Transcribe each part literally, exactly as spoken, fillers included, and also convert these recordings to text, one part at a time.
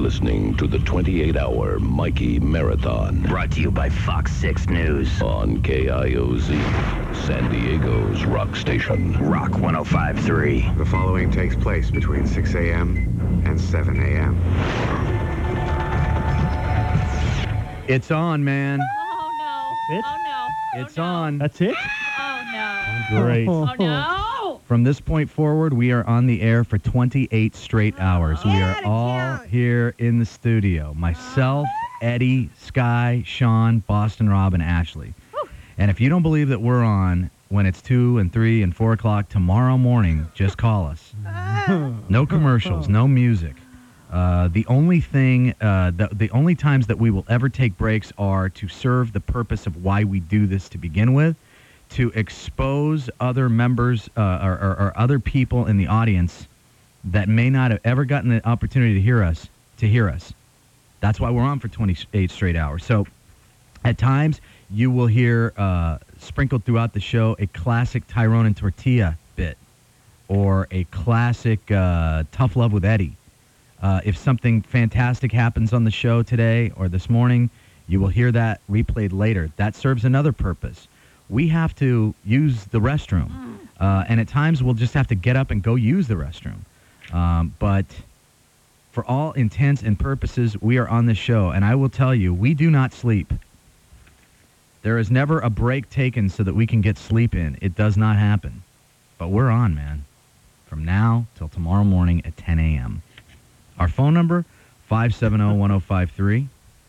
listening to the twenty-eight hour Mikey Marathon. Brought to you by Fox six News. On K I O Z, San Diego's rock station. Rock one oh five point three. The following takes place between six a.m. and seven a.m. It's on, man. Oh, no. It? Oh, no. It's oh, no. on. That's it? Oh, no. Great. Oh, no. From this point forward, we are on the air for twenty-eight straight hours. We are all here in the studio. Myself, Eddie, Sky, Sean, Boston Rob, and Ashley. And if you don't believe that we're on when it's two and three and four o'clock tomorrow morning, just call us. No commercials, no music. Uh, the only thing, uh, the, the only times that we will ever take breaks are to serve the purpose of why we do this to begin with, to expose other members uh, or, or, or other people in the audience that may not have ever gotten the opportunity to hear us, to hear us. That's why we're on for twenty-eight straight hours. So at times, you will hear uh, sprinkled throughout the show a classic Tyrone and Tortilla bit or a classic uh, Tough Love with Eddie. Uh, if something fantastic happens on the show today or this morning, you will hear that replayed later. That serves another purpose. We have to use the restroom, uh, and at times we'll just have to get up and go use the restroom. Um, but for all intents and purposes, we are on the show, and I will tell you, we do not sleep. There is never a break taken so that we can get sleep in. It does not happen. But we're on, man, from now till tomorrow morning at ten a.m. Our phone number, five seven zero, one zero five three.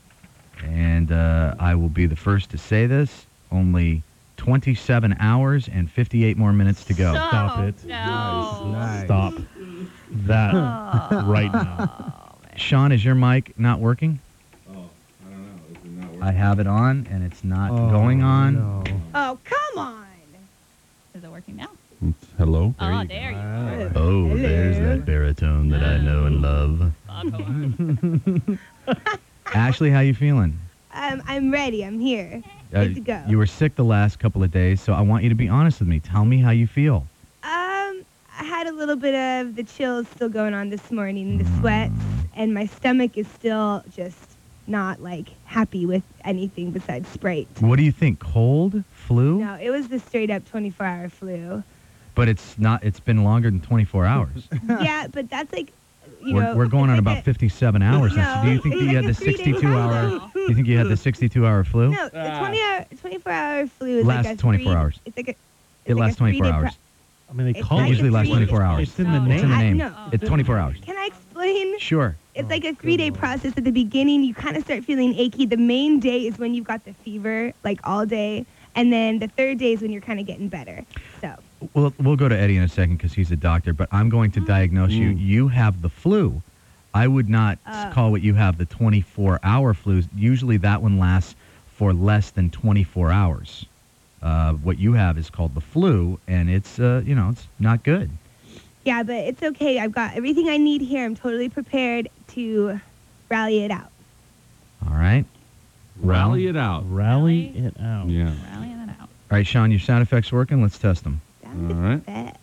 And uh, I will be the first to say this. Only twenty-seven hours and fifty-eight more minutes to go. Stop, Stop it. No. Nice. Stop that Oh. right now. Oh, man. Sean, is your mic not working? Oh, I don't know. Is it not working? I have it on, and it's not going on. No. Oh, come on. Is it working now? Hello? Oh, there you go. Oh, there's that baritone that I know and love. Foghorn. Ashley, how you feeling? Um, I'm ready. I'm here. Uh, Good to go. You were sick the last couple of days, so I want you to be honest with me. Tell me how you feel. Um, I had a little bit of the chills still going on this morning, the sweats, and my stomach is still just not, like, happy with anything besides Sprite. What do you think? Cold? Flu? No, it was the straight-up twenty-four hour flu. But it's not. It's been longer than twenty-four hours. Yeah, but that's like, you we're, know. we're going it's on like about a- fifty-seven hours. No, do you think it's that you like had a the three-day sixty-two hour? process. Do you think you had the sixty-two hour flu? No, the twenty hour, twenty-four hour flu is Lasts like a twenty-four three- hours. It's like a. It's It like lasts a twenty-four three-day pro- hours. I mean, they It's call like it. It usually a lasts three- twenty-four hours. It's in the No, name. It's in the I- name. no. It's twenty-four hours. Can I explain? Sure. It's like a three-day process. At the beginning, you kind of start feeling achy. The main day is when you've got the fever, like all day. And then the third day is when you're kind of getting better. So, Well, we'll go to Eddie in a second because he's a doctor, but I'm going to diagnose you. You have the flu. I would not Uh. call what you have the twenty-four hour flu. Usually that one lasts for less than twenty-four hours. Uh, what you have is called the flu, and it's, uh, you know, it's not good. yeah, but it's okay. I've got everything I need here. I'm totally prepared to rally it out. All right? Rally it out. Rally it out. Yeah. Rallying it out. All right, Sean, your sound effects working? Let's test them. Sound All right. effects.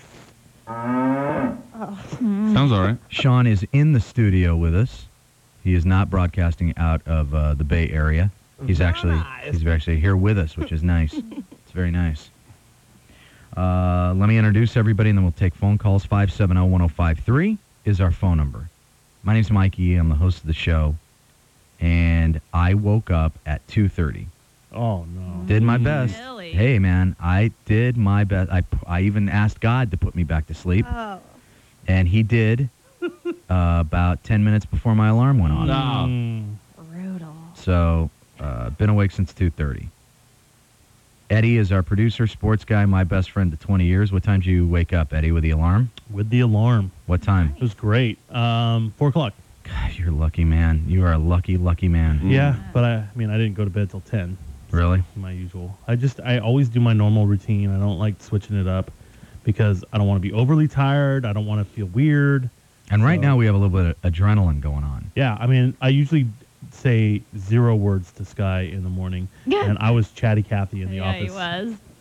Sounds all right. Sean is in the studio with us. He is not broadcasting out of uh, the Bay Area. He's actually he's actually here with us, which is nice. It's very nice. Uh, let me introduce everybody, and then we'll take phone calls. five seven zero, one zero five three is our phone number. My name's Mikey. I'm the host of the show, and I woke up at two thirty. Oh, no. Did my best. Really? Hey, man, I did my best. I, I even asked God to put me back to sleep, Oh. and he did uh, about ten minutes before my alarm went on. No. Mm. Brutal. So, uh, been awake since two thirty. Eddie is our producer, sports guy, my best friend to twenty years. What time do you wake up, Eddie, with the alarm? With the alarm. What time? It was great. Um, four o'clock. God, you're a lucky man. You are a lucky, lucky man. Yeah, but I, I mean, I didn't go to bed till ten. Really? My usual. I just, I always do my normal routine. I don't like switching it up because I don't want to be overly tired. I don't want to feel weird. And right So- now we have a little bit of adrenaline going on. Yeah, I mean, I usually say zero words to Sky in the morning, and I was chatty Cathy in the Yeah, office. he was.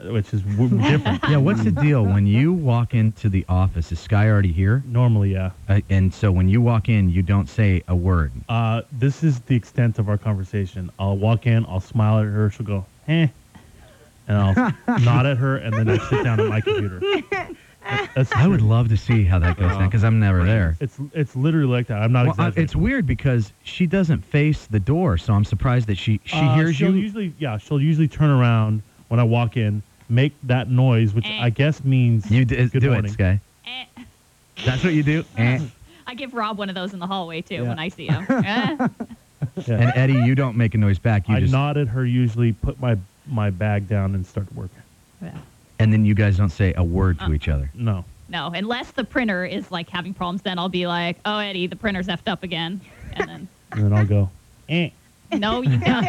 which is w- different. Yeah, what's the deal? When you walk into the office, is Sky already here? Normally, yeah. Uh, and so when you walk in, you don't say a word. Uh, this is the extent of our conversation. I'll walk in, I'll smile at her, she'll go, eh, and I'll nod at her, and then I sit down at my computer. That's I would love to see how that goes down because I'm never there. It's it's literally like that. I'm not Well, uh, exaggerating. it's weird because she doesn't face the door, so I'm surprised that she she Uh, hears she'll you. Usually, yeah, she'll usually turn around when I walk in, make that noise, which Eh. I guess means You d- good do morning. it, Sky. Eh. That's what you do. Eh. I give Rob one of those in the hallway too Yeah. when I see him. Eh. Yeah. And Eddie, you don't make a noise back. You I just nod at her, usually put my my bag down and start working. Yeah. and then you guys don't say a word to Uh. each other. No. No, unless the printer is like having problems, then I'll be like, "Oh, Eddie, the printer's effed up again," and then, And then I'll go, eh. "No, you don't."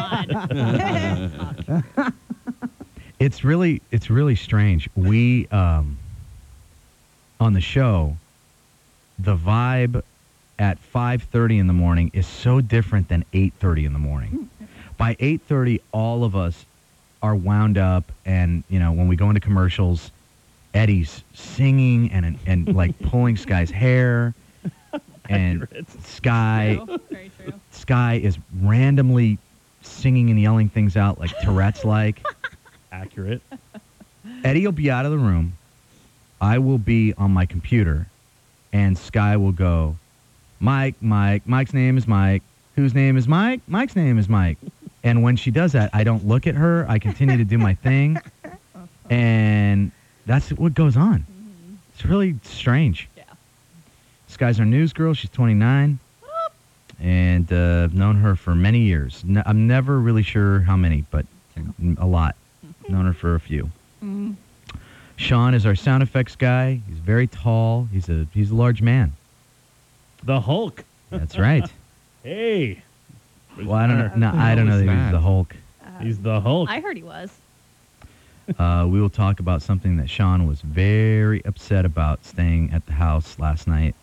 Come on. It's really it's really strange. We um on the show, the vibe at five thirty in the morning is so different than eight thirty in the morning. By eight thirty, all of us are wound up, and you know when we go into commercials, Eddie's singing and and like pulling Sky's hair, and Accurate. Sky True. Very true. Sky is randomly singing and yelling things out like Tourette's like. Accurate. Eddie will be out of the room. I will be on my computer, and Sky will go, Mike, Mike, Mike's name is Mike. Whose name is Mike? Mike's name is Mike. And when she does that, I don't look at her. I continue to do my thing, and that's what goes on. It's really strange. Yeah. Sky's our news girl. She's twenty-nine, and uh, I've known her for many years. N- I'm never really sure how many, but a lot. Known her for a few. Mm. Sean is our sound effects guy. He's very tall. He's a he's a large man. The Hulk. That's right. Hey. Well, I don't know. No, I don't know that he's the Hulk. He's the Hulk. I heard he was. Uh, we will talk about something that Sean was very upset about staying at the house last night.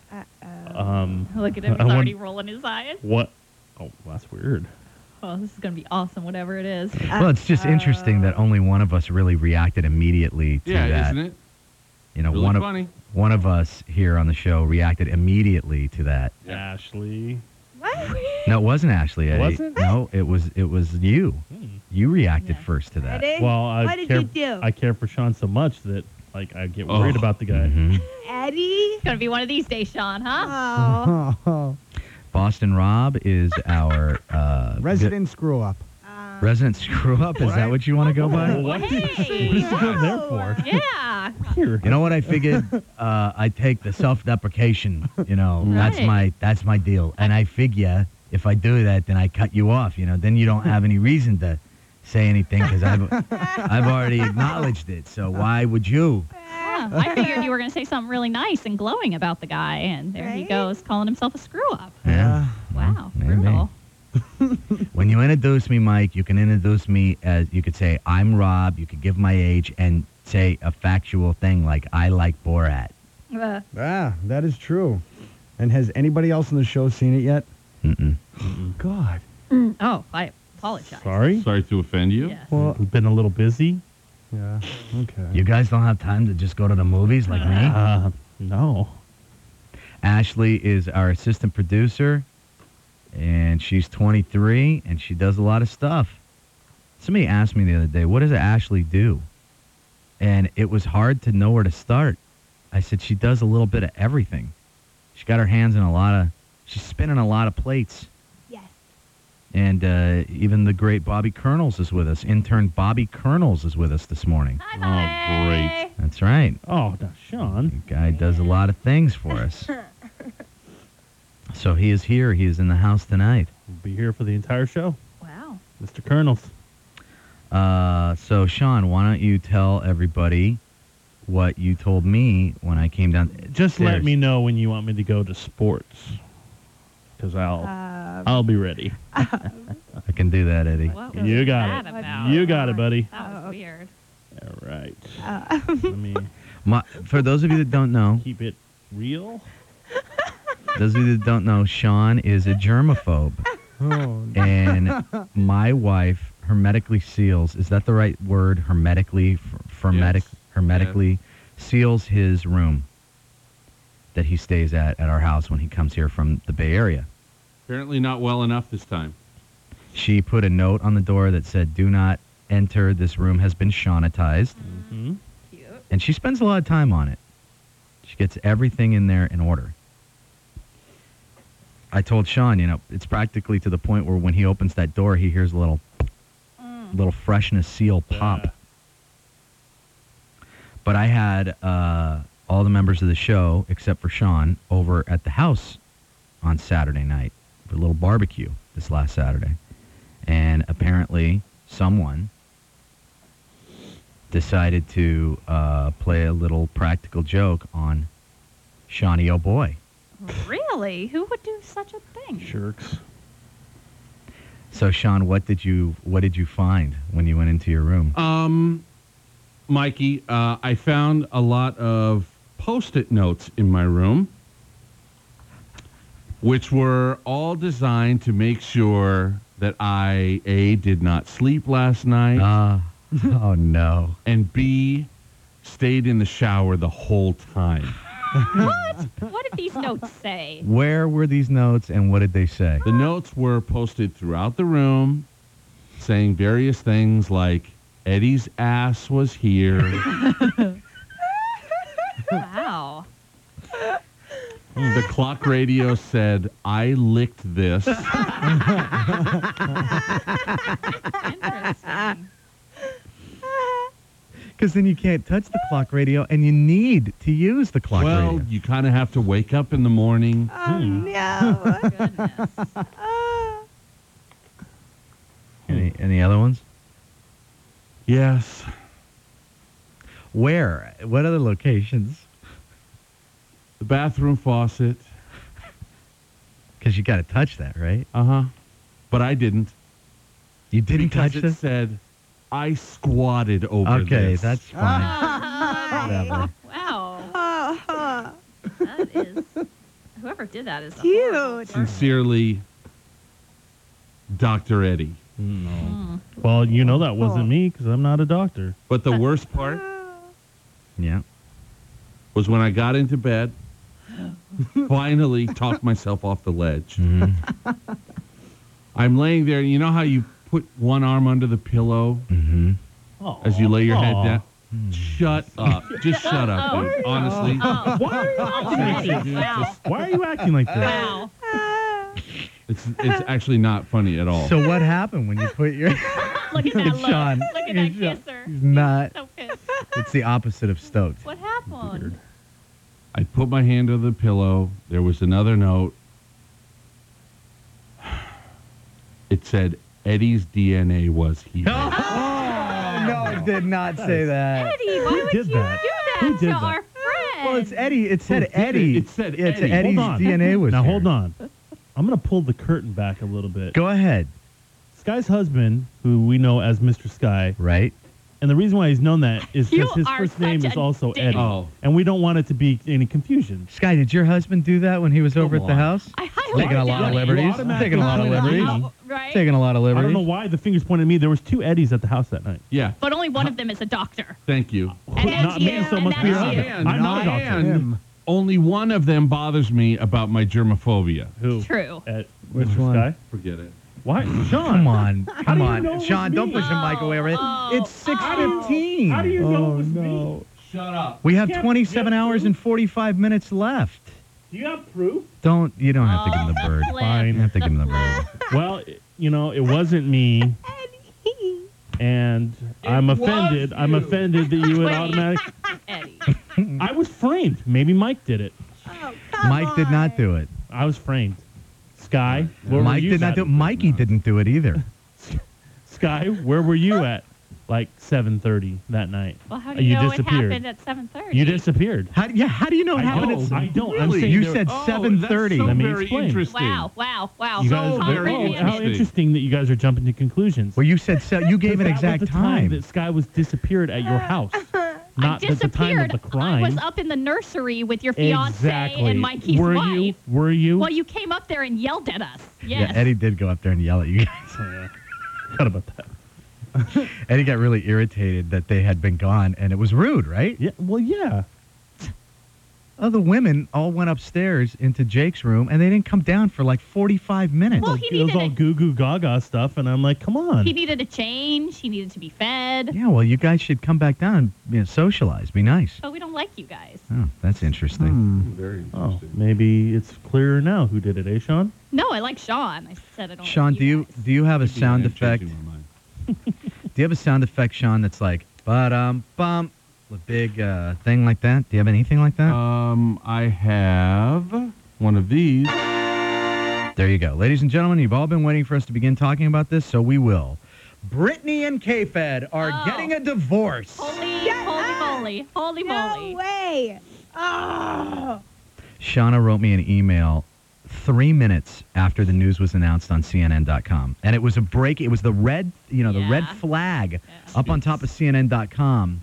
Um, Look at him; I he's want- already rolling his eyes. what? Oh, that's weird. Oh, this is gonna be awesome, whatever it is. Well, it's just interesting that only one of us really reacted immediately to Yeah, that. isn't it? You know, Really one of funny. one of us here on the show reacted immediately to that. Yeah. Ashley. What? No, it wasn't Ashley. Eddie. Was it? No, it was it was you. Hmm. You reacted Yeah. first to that. Eddie? Well, I what did care, you do? I care for Sean so much that like I get worried Oh. about the guy. Mhm. Eddie? It's gonna be one of these days, Sean, huh? Oh. Boston Rob is our uh, Resident screw up. Um, vi- resident screw up. Is that what you want to go by? What? Hey. What is he going there for? Yeah. Weird. You know what I figured? Uh, I take the self-deprecation. You know, that's Right. my that's my deal. And I figure if I do that, then I cut you off. You know, then you don't have any reason to say anything because I've I've already acknowledged it. So why would you? Yeah. I figured you were gonna say something really nice and glowing about the guy, and there he Right? goes, calling himself a screw up. Yeah. Wow, maybe. brutal. When you introduce me, Mike, you can introduce me as you could say I'm Rob. You could give my age and say a factual thing like I like Borat. Uh, Ah, that is true. And has anybody else on the show seen it yet? Mm-mm. God. oh, I apologize. Sorry. Sorry to offend you. Yes. Well, I've been a little busy. yeah. Okay. You guys don't have time to just go to the movies like me? Uh, no. Ashley is our assistant producer, and she's twenty-three, and she does a lot of stuff. Somebody asked me the other day, what does Ashley do? And it was hard to know where to start. I said, she does a little bit of everything. She got her hands in a lot of, she's spinning a lot of plates. yes. And uh, even the great Bobby Kernels is with us. Intern Bobby Kernels is with us this morning. Hi, Oh, great. Bobby. That's right. Oh, now Sean. The guy does a lot of things for us. So he is here. He is in the house tonight. Will be here for the entire show. Wow. Mister Colonels. Uh, so, Sean, why don't you tell everybody what you told me when I came down? Just let stairs? me know when you want me to go to sports. Because I'll Um, I'll be ready. I can do that, Eddie. What was You got that it. about? You got it, buddy. That was Oh. weird. All right. uh, Let me My, for those of you that don't know, keep it real. those of you that don't know, Sean is a germaphobe. Oh, And my wife hermetically seals. Is that the right word? Hermetically, hermetic, Yes. hermetically seals his room that he stays at at our house when he comes here from the Bay Area. Apparently not well enough this time. She put a note on the door that said, "Do not enter. This room has been Shaunatized." Hmm? Cute. And she spends a lot of time on it. She gets everything in there in order. I told Sean, you know, it's practically to the point where when he opens that door, he hears a little, little freshness seal pop. Yeah. But I had uh, all the members of the show, except for Sean, over at the house on Saturday night for a little barbecue this last Saturday. And apparently someone decided to uh, play a little practical joke on Shawnee O'Boy. Really? Who would do such a thing? Jerks. So, Sean, what did you what did you find when you went into your room? Um, Mikey, uh, I found a lot of Post-it notes in my room, which were all designed to make sure that I, A, did not sleep last night, Uh, oh, no. and B, stayed in the shower the whole time. What? What did these notes say? Where were these notes and what did they say? The notes were posted throughout the room, saying various things like, Eddie's ass was here. Wow. The clock radio said, I licked this. Interesting. Because then you can't touch the clock radio, and you need to use the clock Well, radio. you kind of have to wake up in the morning. Oh, no. Goodness. Oh. Any, any other ones? Yes. Where? What other locations? The bathroom faucet. Because you got to touch that, right? Uh-huh. But I didn't. You didn't because touch it this? said, I squatted over Okay, this. that's fine. Wow. Whatever. Wow. Oh, That is. Whoever did that is a Cute. horrible person. Sincerely, Doctor Eddie. No. Mm. Well, you know that wasn't me because I'm not a doctor. But the worst part Yeah. was when I got into bed, finally talked myself off the ledge. Mhm. I'm laying there. You know how you put one arm under the pillow Mhm. as you lay your head Aw. down? Shut up. Just shut up, dude. Honestly. Oh. Why are you acting like Eddie, this? wow. Why are you acting like this? Wow. It's it's actually not funny at all. So what happened when you put your... Look at that It's look. Sean. Look at that It's Sean. kisser. He's not... So pissed. It's the opposite of stoked. What happened? I put my hand under the pillow. There was another note. It said, Eddie's D N A was here. Oh, no, it did not say that. Eddie, why Who would did you that? do that Who to did that? our friend? Well, it's Eddie. It said did it? Eddie. It said It's Eddie. Eddie's Hold on. D N A was Now here. hold on. I'm gonna pull the curtain back a little bit. Go ahead. Sky's husband, who we know as Mister Sky, Right? and the reason why he's known that is You because his are first name such is a also dick. Eddie, Oh. and we don't want it to be any confusion. Sky, did your husband do that when he was over at the on. house? I highly Taking a lot of doubt it. liberties. automatically Taking a lot of pointed at liberties. me. Oh, right? Taking a lot of I liberties. don't know why the fingers pointed at me. There was two Eddies at the house that night. Yeah, But only one of them is a doctor. thank you. And that's Not me, you, so it and must be your that's husband. you. And- I'm not a doctor. and only one of them bothers me about my germophobia. Who? True. At Which Mister one? Sky? Forget it. Why? Sean. Come on. Come do you on. know it was Sean, don't me? push the mic away. Right? Oh, It's six oh. fifteen. How do you know Oh, it was me? no. Shut up. We have Can't- twenty-seven can't hours prove- and forty-five minutes left. Do you have proof? Don't you don't have to give him the Oh, bird. the flip. Fine. You have to give him the The bird. Well, it- you know, it wasn't me, and I'm was offended. I'm you. offended that you would Wait. automatically. Eddie. I was framed. Maybe Mike did it. Oh, come Mike did not do it. I was framed. Sky, where were Mike you did not at? do it. Mikey didn't do it either. Sky, where were you at? Like seven thirty that night. Well, how do Uh, you, you know disappeared. it happened at seven thirty? You disappeared. How, yeah, how do you know it I happened? don't. at I don't. I'm Really? saying You there- said Oh, seven thirty. That's so Let me very explain. interesting. Wow, wow, wow. You So guys, very oh, how interesting. interesting that you guys are jumping to conclusions. Well, you said se- you gave an That was exact the time time. that Sky was disappeared at your house, not I at the time of disappeared. the crime. I was up in the nursery with your fiance exactly. and Mikey's were wife. you? Were you? Well, you came up there and yelled at us. Yes. Yeah, Eddie did go up there and yell at you guys. Oh, yeah. Forgot about that. Eddie got really irritated that they had been gone, and it was rude, right? Yeah. Well, yeah. Oh, the women all went upstairs into Jake's room, and they didn't come down for like forty-five minutes. Well, he It was needed all a- goo goo gaga stuff, and I'm like, come on. He needed a change. He needed to be fed. Yeah, well, you guys should come back down and you know, socialize. Be nice. But we don't like you guys. Oh, that's interesting. Hmm. Very Oh, interesting. maybe it's clearer now who did it, eh, Sean? No, I like Sean. I said I don't Sean, like do you guys. do you have a Could be sound I'm effect? changing my mind. Do you have a sound effect, Sean, that's like ba-dum bum, a big uh, thing like that? Do you have anything like that? Um, I have one of these. There you go. Ladies and gentlemen, you've all been waiting for us to begin talking about this, so we will. Brittany and K-Fed are Oh. getting a divorce. Holy, Shut holy up. moly. Holy No moly. way. Oh. Shauna wrote me an email three minutes after the news was announced on C N N dot com. And it was a break. It was the red, you know, the red Yeah. flag Yeah. up on top of C N N dot com.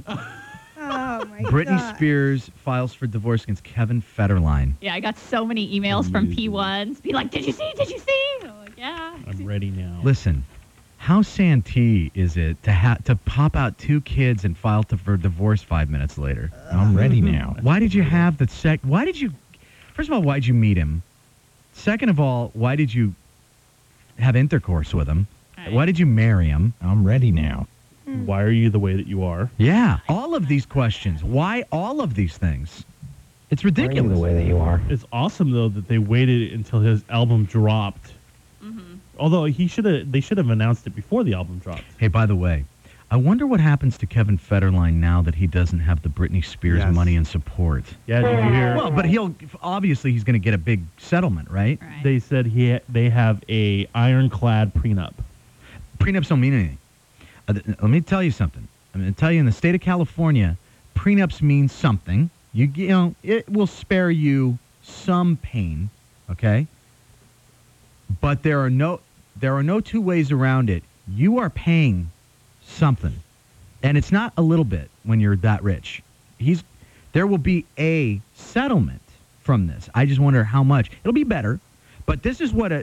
Oh my Britney God. Spears files for divorce against Kevin Federline. Yeah, I got so many emails from Amazing. P ones. Be like, did you see? Did you see? I'm like, yeah. I'm ready now. Listen, how santee is it to ha- to pop out two kids and file to, for divorce five minutes later? I'm ready now. Why did you have the sec? Why did you? First of all, why did you meet him? Second of all, why did you have intercourse with him? Right. Why did you marry him? I'm ready now. Why are you the way that you are? Yeah, all of these questions. Why all of these things? It's ridiculous. The way that you are. It's awesome though that they waited until his album dropped. Mm-hmm. Although he should have, they should have announced it before the album dropped. Hey, by the way, I wonder what happens to Kevin Federline now that he doesn't have the Britney Spears Yes. money and support. Yeah, did you hear? Well, but he'll obviously he's going to get a big settlement, right? Right. They said he ha- they have a ironclad prenup. Prenups don't mean anything. Uh, th- let me tell you something. I'm going to tell you in the state of California, prenups mean something. You, you know, it will spare you some pain, okay? But there are no there are no two ways around it. You are paying something. And it's not a little bit when you're that rich. He's there will be a settlement from this. I just wonder how much. It'll be better, but this is what a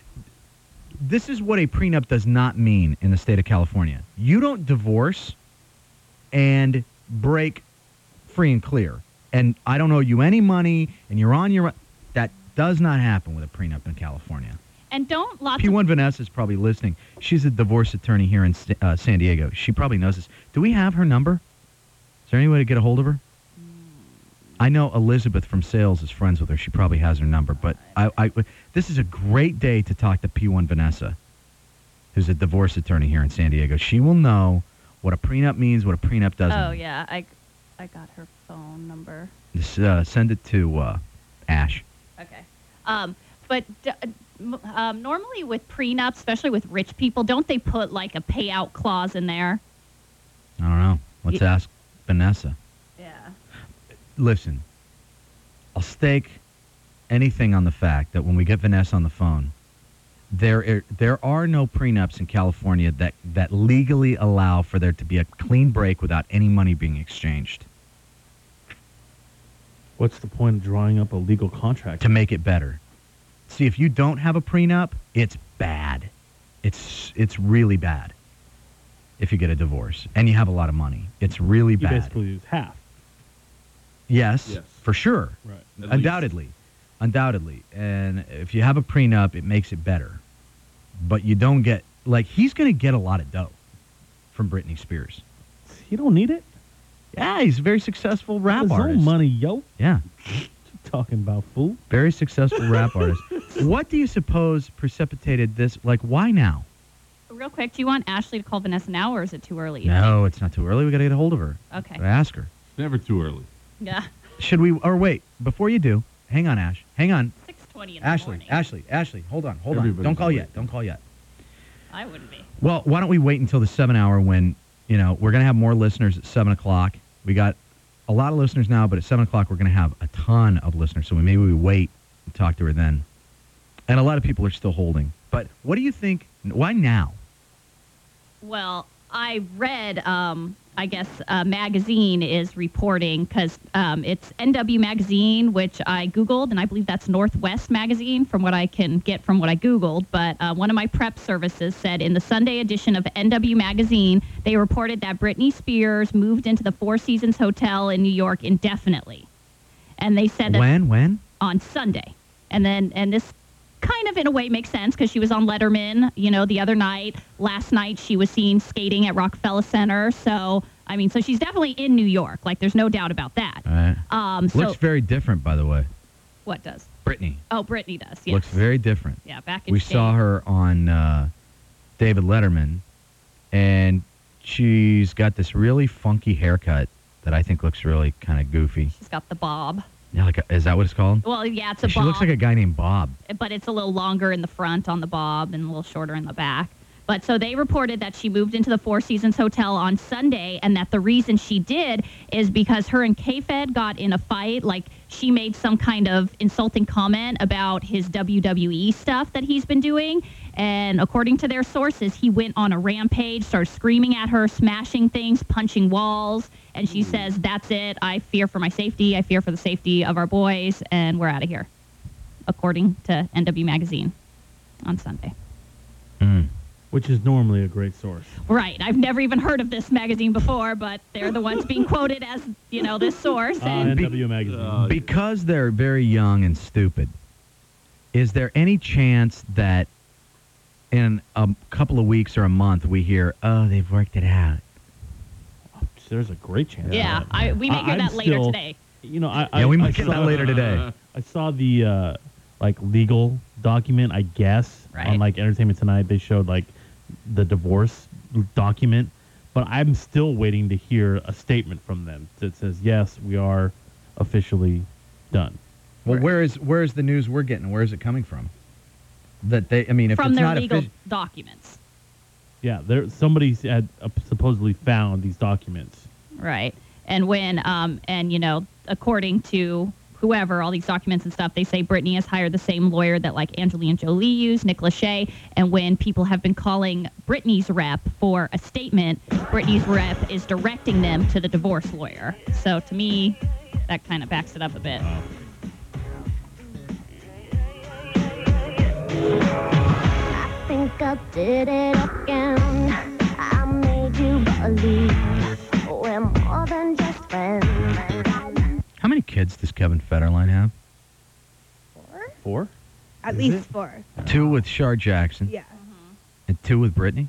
this is what a prenup does not mean in the state of California. You don't divorce and break free and clear. And I don't owe you any money and you're on your that does not happen with a prenup in California. And don't lots P one of Vanessa's probably listening. She's a divorce attorney here in St- uh, San Diego. She probably knows this. Do we have her number? Is there any way to get a hold of her? I know Elizabeth from sales is friends with her. She probably has her number. But I, I, this is a great day to talk to P one Vanessa, who's a divorce attorney here in San Diego. She will know what a prenup means, what a prenup doesn't. Oh mean. yeah, I I got her phone number. Just uh, send it to uh, Ash. Okay. Um, but d- m- um, normally with prenups, especially with rich people, don't they put like a payout clause in there? I don't know. Let's Ye- ask Vanessa. Yeah. Listen, I'll stake anything on the fact that when we get Vanessa on the phone, there are, there are no prenups in California that, that legally allow for there to be a clean break without any money being exchanged What's the point of drawing up a legal contract? to make it better. See, if you don't have a prenup, it's bad. It's it's really bad if you get a divorce and you have a lot of money. It's really You bad. basically lose half. Yes, Yes. for sure. Right. At least. Undoubtedly. Undoubtedly. And if you have a prenup, it makes it better. But you don't get, like, he's going to get a lot of dough from Britney Spears. You don't need it. Yeah, he's a very successful rap His artist. own money, yo. Yeah, What you talking about, fool? very successful rap artist. What do you suppose precipitated this? Like, why now? Real quick, do you want Ashley to call Vanessa now, or is it too early? No, it's not too early. We got to get a hold of her. Okay. Gotta ask her. Never too early. Yeah. Should we, or wait, before you do, hang on, Ash. Hang on. six twenty in the Ashley, morning. Ashley, Ashley, hold on, hold on. Everybody's Don't call awake. yet. Don't call yet. I wouldn't be. Well, why don't we wait until the seven hour when, you know, we're going to have more listeners at seven o'clock. We got a lot of listeners now, but at seven o'clock we're going to have a ton of listeners. So we maybe we wait and talk to her then. And a lot of people are still holding. But what do you think? Why now? Well, I read um, I guess, uh, magazine is reporting, because um, it's N W Magazine, which I Googled, and I believe that's Northwest Magazine from what I can get from what I Googled. But uh, one of my prep services said in the Sunday edition of N W Magazine, they reported that Britney Spears moved into the Four Seasons Hotel in New York indefinitely. And they said that When? When? on Sunday. And then, and this kind of in a way makes sense because she was on Letterman, you know, the other night. Last night she was seen skating at Rockefeller Center. So, I mean, so she's definitely in New York. Like, there's no doubt about that. All right. Um, so Looks very different, by the way. what does? Britney. Oh, Britney does. Yes. Looks very different. Yeah, back in We shape. saw her on uh, David Letterman, and she's got this really funky haircut that I think looks really kind of goofy. She's got the bob. Yeah, like a, is that what it's called? Well, yeah, it's a She bob. looks like a guy named Bob. But it's a little longer in the front on the bob and a little shorter in the back. But so they reported that she moved into the Four Seasons Hotel on Sunday, and that the reason she did is because her and K-Fed got in a fight. Like, she made some kind of insulting comment about his W W E stuff that he's been doing. And according to their sources, he went on a rampage, started screaming at her, smashing things, punching walls. And she says, that's it. I fear for my safety. I fear for the safety of our boys, and we're out of here, according to N W Magazine on Sunday. Mm. Which is normally a great source. Right. I've never even heard of this magazine before, but they're the ones being quoted as, you know, this source. Uh, And N W Magazine. Uh, Because they're very young and stupid, is there any chance that in a couple of weeks or a month we hear, oh, they've worked it out? There's a great chance. yeah, of that. I, we may I- hear I'm that later still- today. You know, I, Yeah, I, we I might get saw, that later today. I saw the uh, like legal document, I guess, Right. on like Entertainment Tonight. They showed like the divorce document, but I'm still waiting to hear a statement from them that says yes, we are officially done. Well, where is where is the news we're getting? Where is it coming from? That they, I mean, if From it's their not legal offici- documents. Yeah, there somebody had uh, supposedly found these documents. Right. And when, um, and, you know, according to whoever, all these documents and stuff, they say Britney has hired the same lawyer that, like, Angelina Jolie used, Nick Lachey. And when people have been calling Britney's rep for a statement, Britney's rep is directing them to the divorce lawyer. So to me, that kind of backs it up a bit. I think I did it again. I made you believe we're more than just friends. How many kids does Kevin Federline have? Four? At Is least it? four. Two with Shar Jackson Yeah. and two with Britney?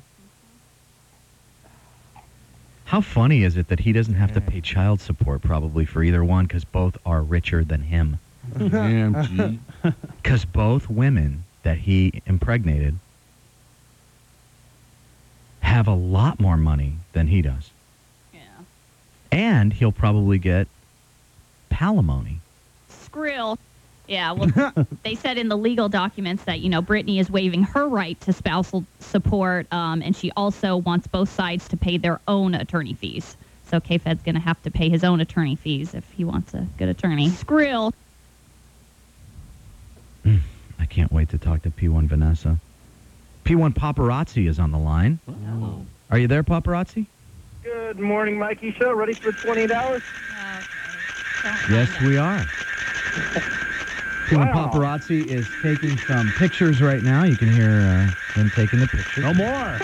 How funny is it that he doesn't have to pay child support probably for either one because both are richer than him? Damn, G. Because both women that he impregnated have a lot more money than he does. Yeah. And he'll probably get palimony. Skrill. Yeah, well, they said in the legal documents that, you know, Britney is waiving her right to spousal support, um, and she also wants both sides to pay their own attorney fees. So K-Fed's going to have to pay his own attorney fees if he wants a good attorney. Skrill. I can't wait to talk to P one Vanessa. P one Paparazzi is on the line. Oh. Are you there, Paparazzi? Good morning, Mikey Show. Ready for twenty dollars? Yes, we are. P one Wow. Paparazzi is taking some pictures right now. You can hear uh, them taking the pictures. No more.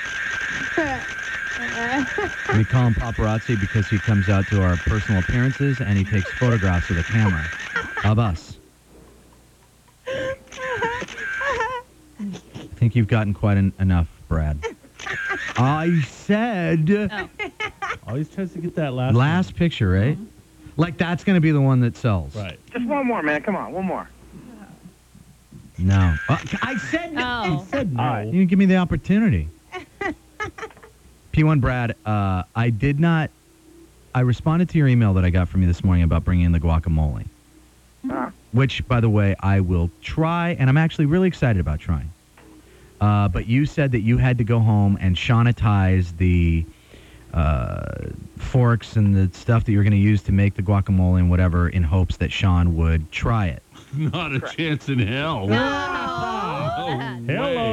We call him Paparazzi because he comes out to our personal appearances and he takes photographs with a camera of us. I think you've gotten quite en- enough, Brad. I said Oh, Always tries to get that last. last picture, right? Like that's going to be the one that sells. one. Right. Just one more, man. Come on, one more. No. Uh, I said no. oh. Said no. All right. You didn't give me the opportunity. P one Brad, uh, I did not. I responded to your email that I got from you this morning about bringing in the guacamole, Uh, which, by the way, I will try, and I'm actually really excited about trying. Uh, but you said that you had to go home and sanitize the uh, forks and the stuff that you're going to use to make the guacamole and whatever in hopes that Sean would try it. Not a chance in hell. No. No way. Hello.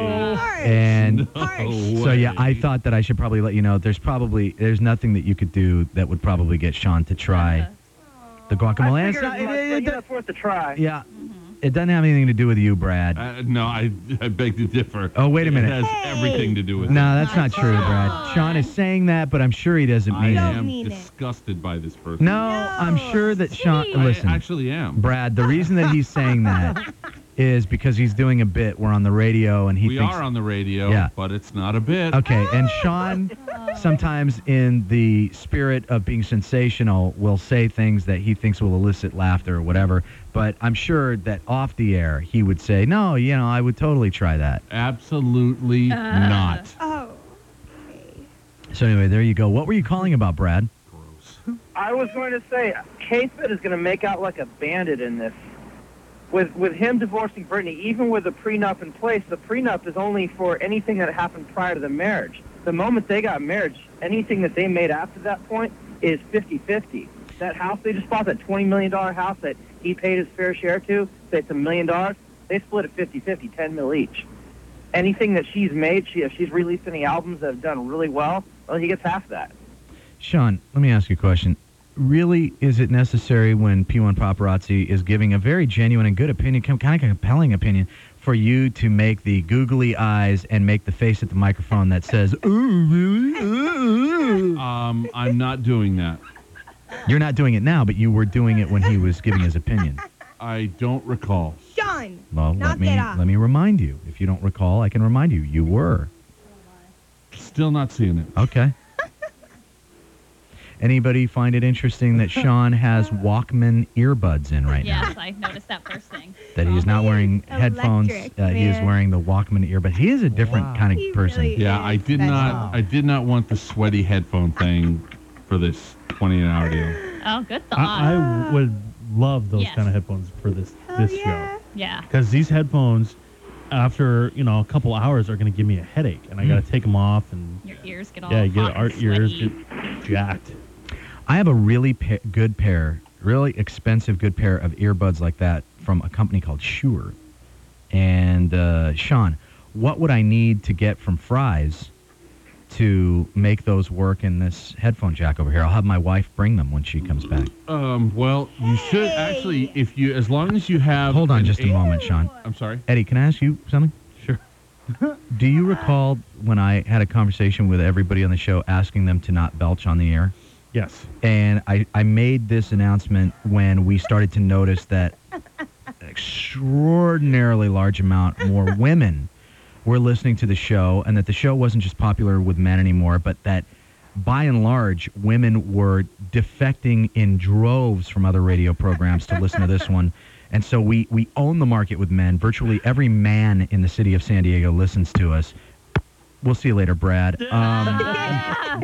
Harsh. And Harsh. so yeah, I way. thought that I should probably let you know. There's probably there's nothing that you could do that would probably get Sean to try the guacamole. I And it's figured not- as much, it- but, it- you know, it's worth a try. yeah, it doesn't have anything to do with you, Brad. Uh, no, I, I beg to differ. Oh, wait a minute. It has Hey. everything to do with No, it. that's not true, Brad. Sean is saying that, but I'm sure he doesn't I mean don't it. am mean it. disgusted by this person. No, I'm sure that Sean. Steve. Listen, I actually am. Brad. The reason that he's saying that is because he's doing a bit. We're on the radio, and he we thinks. are on the radio, Yeah. but it's not a bit. Okay, and Sean, sometimes in the spirit of being sensational, will say things that he thinks will elicit laughter or whatever. But I'm sure that off the air, he would say, "No, you know, I would totally try that." Absolutely not. Oh. So anyway, there you go. What were you calling about, Brad? Gross. I was going to say, K-Fed is going to make out like a bandit in this. With with him divorcing Brittany, even with a prenup in place, the prenup is only for anything that happened prior to the marriage. The moment they got married, anything that they made after that point is fifty-fifty. That house they just bought, that twenty million dollars house that he paid his fair share to, say it's a million dollars, they split it fifty-fifty, ten mil each. Anything that she's made, she, if she's released any albums that have done really well, well, he gets half of that. Sean, let me ask you a question. Really, is it necessary when P one Paparazzi is giving a very genuine and good opinion, kind of a compelling opinion, for you to make the googly eyes and make the face at the microphone that says, "Ooh, really? Ooh." Um, I'm not doing that. You're not doing it now, but you were doing it when he was giving his opinion. I don't recall. Sean. Well, Knock let me it off. let me remind you. If you don't recall, I can remind you. You were. Still not seeing it. Okay. Anybody find it interesting that Sean has Walkman earbuds in right now? Yes, I noticed that first thing. That he's not wearing Electric, headphones. Uh, he is man. wearing the Walkman earbud. He is a different Wow. kind of He person. really Yeah, I did That's not. all. I did not want the sweaty headphone thing for this twenty-eight hour deal. Oh, good thought. I, I would love those Yes. kind of headphones for this Hell this yeah. show. yeah. Because these headphones, after you know a couple hours, are going to give me a headache, and I got to take them off, and Your ears get all yeah, you get hot our and ears sweaty. get jacked. I have a really pa- good pair, really expensive good pair of earbuds like that from a company called Shure. And uh, Sean, what would I need to get from Fry's to make those work in this headphone jack over here? I'll have my wife bring them when she comes back. Um, well, you should actually, if you, as long as you have. Hold on an just a eight- moment, Sean. I'm sorry. Eddie, can I ask you something? Sure. Do you recall when I had a conversation with everybody on the show asking them to not belch on the air? Yes. And I, I made this announcement when we started to notice that an extraordinarily large amount more women were listening to the show, and that the show wasn't just popular with men anymore, but that by and large, women were defecting in droves from other radio programs to listen to this one. And so we, we own the market with men. Virtually every man in the city of San Diego listens to us. We'll see you later, Brad. Um,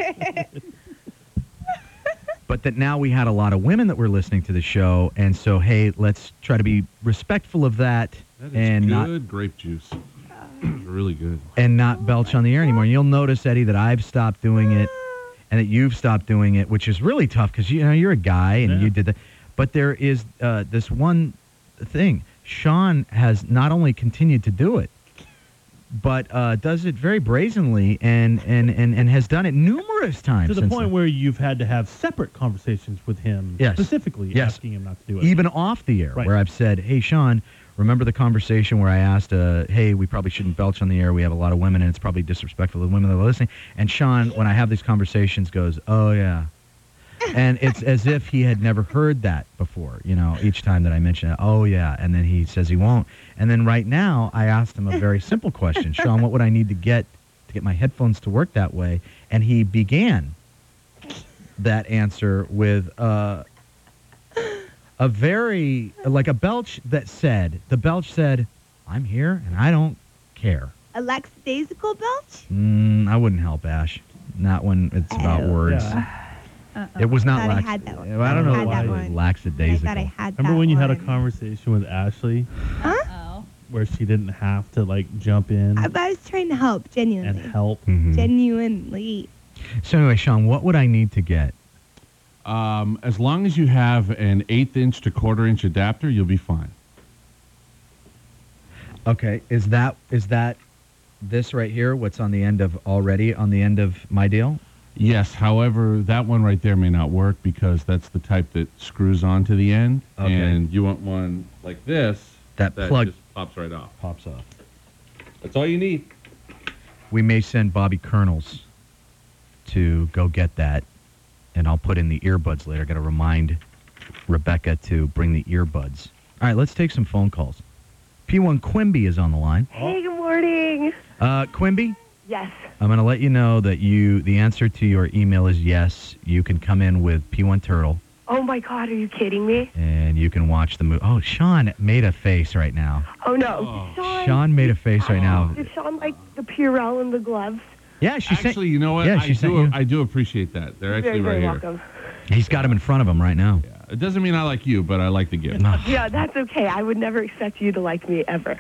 but that now we had a lot of women that were listening to the show, and so hey, let's try to be respectful of that, That is and good not grape juice. It's really good. and not belch on the air anymore. And you'll notice, Eddie, that I've stopped doing it, and that you've stopped doing it, which is really tough because you know you're a guy and Yeah. you did that. But there is uh, this one thing: Sean has not only continued to do it, but uh, does it very brazenly, and, and, and, and has done it numerous times. To the since point then. where you've had to have separate conversations with him, Yes. specifically Yes. asking him not to do it. Even off the air, Right. where I've said, "Hey, Sean, remember the conversation where I asked, uh, hey, we probably shouldn't belch on the air. We have a lot of women, and it's probably disrespectful to the women that are listening." And Sean, when I have these conversations, goes, "Oh, yeah." And it's as if he had never heard that before, you know, each time that I mention it. "Oh, yeah." And then he says he won't. And then right now, I asked him a very simple question. "Sean, what would I need to get to get my headphones to work that way?" And he began that answer with uh, a very, like a belch that said, the belch said, "I'm here and I don't care." A lackadaisical belch? Mm, I wouldn't help, Ash. Not when it's about Oh. words. Yeah. It was not Thought I lax. had that one. I don't I know had why that it was one. I lackadaisical. thought I had Remember that when you had a one. conversation with Ashley Oh. where she didn't have to like jump in I, I was trying to help, and genuinely. help? Mhm. Genuinely. So anyway, Sean, what would I need to get? Um, as long as you have an eighth inch to quarter inch adapter, you'll be fine. Okay, is that is that this right here, what's on the end of already on the end of my deal? Yes, however, that one right there may not work because that's the type that screws onto the end. Okay. And you want one like this That that plug just pops right off. pops off. That's all you need. We may send Bobby Kernels to go get that, and I'll put in the earbuds later. I got to remind Rebecca to bring the earbuds. All right, let's take some phone calls. P one Quimby is on the line. Hey, good morning. Uh, Quimby, Yes. I'm going to let you know that you the answer to your email is yes. You can come in with P one Turtle, Oh my God, are you kidding me? and you can watch the movie. Oh, Sean made a face right now. Oh no. Sean, Sean made a face right now. Did Sean like the Purell and the gloves? Yeah, she sent. Actually, you know what? Yeah, I she sent do. you. I do appreciate that. They're actually Very, very right here. welcome. He's got him in front of him right now. Yeah. It doesn't mean I like you, but I like the gift. Yeah, that's okay. I would never expect you to like me ever.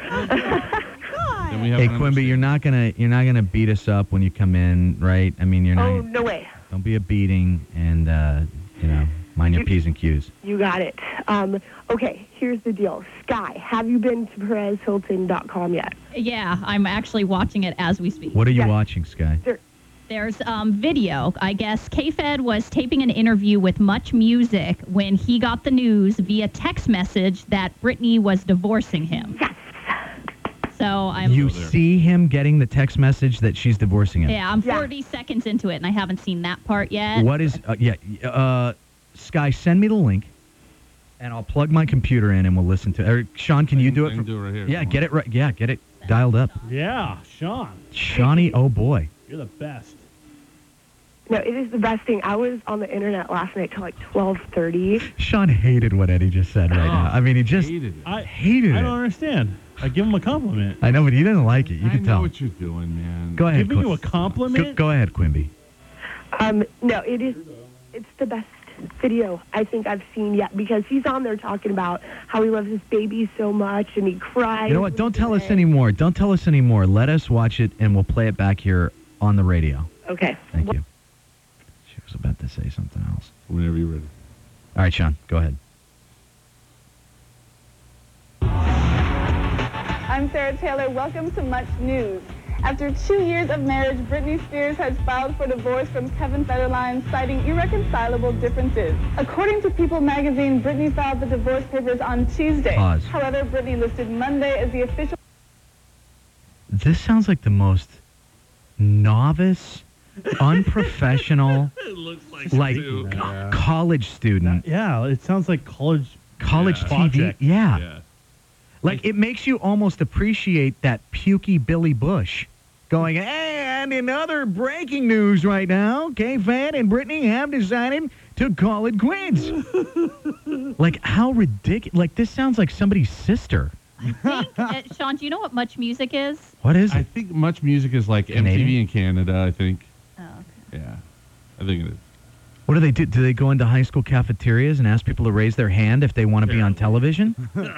Then we have Hey an Quimby, you're not gonna you're not gonna beat us up when you come in, right? I mean, you're not. Oh, no way. Don't be a beating, and uh, you know, mind your p's and q's. You got it. Um, okay, here's the deal. Sky, have you been to Perez Hilton dot com yet? Yeah, I'm actually watching it as we speak. What are you watching, Sky? There's um, video. I guess K-Fed was taping an interview with Much Music when he got the news via text message that Britney was divorcing him. Yes. So I'm. You see him getting the text message that she's divorcing him. Yeah, I'm forty seconds into it, and I haven't seen that part yet. What is? Uh, yeah, uh, Sky, send me the link, and I'll plug my computer in, and we'll listen to. Or Sean, can you do it? I can do it right here. Yeah, get it right. Yeah, get it dialed up. Yeah, Sean. Shawnee, oh boy. You're the best. No, it is the best thing. I was on the internet last night till like twelve thirty. Sean hated what Eddie just said right now. I mean, he just hated it. I hated I it. don't understand. I give him a compliment. I know, but he didn't like it. You I can know tell. what you're doing, man. Go ahead. Giving Qu- you a compliment? Go, go ahead, Quimby. Um, no, it is. It's the best video I think I've seen yet because he's on there talking about how he loves his baby so much and he cries. You know what? Don't tell us anymore. Don't tell us anymore. Let us watch it, and we'll play it back here on the radio. Okay. Thank you. She was about to say something else. Whenever you're ready. All right, Sean, go ahead. I'm Sarah Taylor. Welcome to Much News. After two years of marriage, Britney Spears has filed for divorce from Kevin Federline, citing irreconcilable differences. According to People magazine, Britney filed the divorce papers on Tuesday. Pause. However, Britney listed Monday as the official... This sounds like the most novice, unprofessional, It looks like, like too. co- college student. Yeah, it sounds like college College yeah. T V. project. Yeah. Yeah. Like, it makes you almost appreciate that pukey Billy Bush going, and in other breaking news right now, K-Fed and Britney have decided to call it quits. Like, how ridiculous. Like, this sounds like somebody's sister. I think, uh, Sean, do you know what Much Music is? What is I it? think Much Music is like Canadian? M T V in Canada, I think. Oh, okay. Yeah. I think it is. What do they do? Do they go into high school cafeterias and ask people to raise their hand if they want to be on television?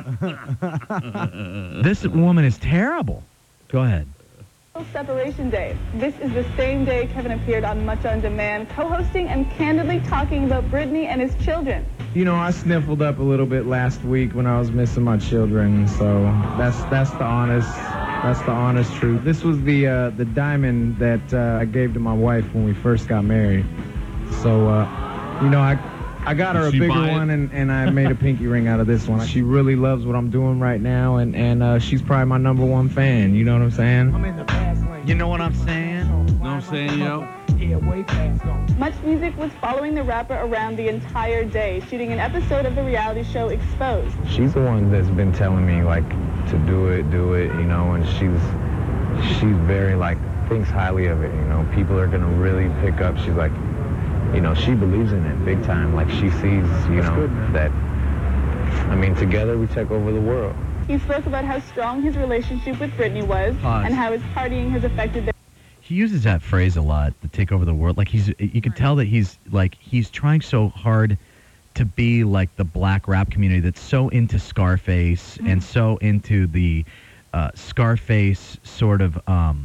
This woman is terrible. Go ahead. Separation Day. This is the same day Kevin appeared on Much On Demand, co-hosting and candidly talking about Britney and his children. You know, I sniffled up a little bit last week when I was missing my children, so that's that's the honest that's the honest truth. This was the uh, the diamond that uh, I gave to my wife when we first got married. So, uh, you know, I I got her Did a she bigger buy it? one, and, and I made a pinky ring out of this one. She really loves what I'm doing right now, and and uh, she's probably my number one fan. You know what I'm saying? I'm in the fast lane. You know what I'm saying? Know what I'm saying, yo? Yeah, way fast. Much Music was following the rapper around the entire day, shooting an episode of the reality show Exposed. She's the one that's been telling me, like, to do it, do it, you know, and she's she's very, like, thinks highly of it, you know. People are going to really pick up. She's like, you know, she believes in it big time. Like, she sees, you know, that, I mean, together we take over the world. He spoke about how strong his relationship with Britney was Pause. and how his partying has affected their... He uses that phrase a lot, to take over the world. Like, he's, you can tell that he's, like, he's trying so hard to be like the black rap community that's so into Scarface Mm-hmm. and so into the uh, Scarface sort of, um,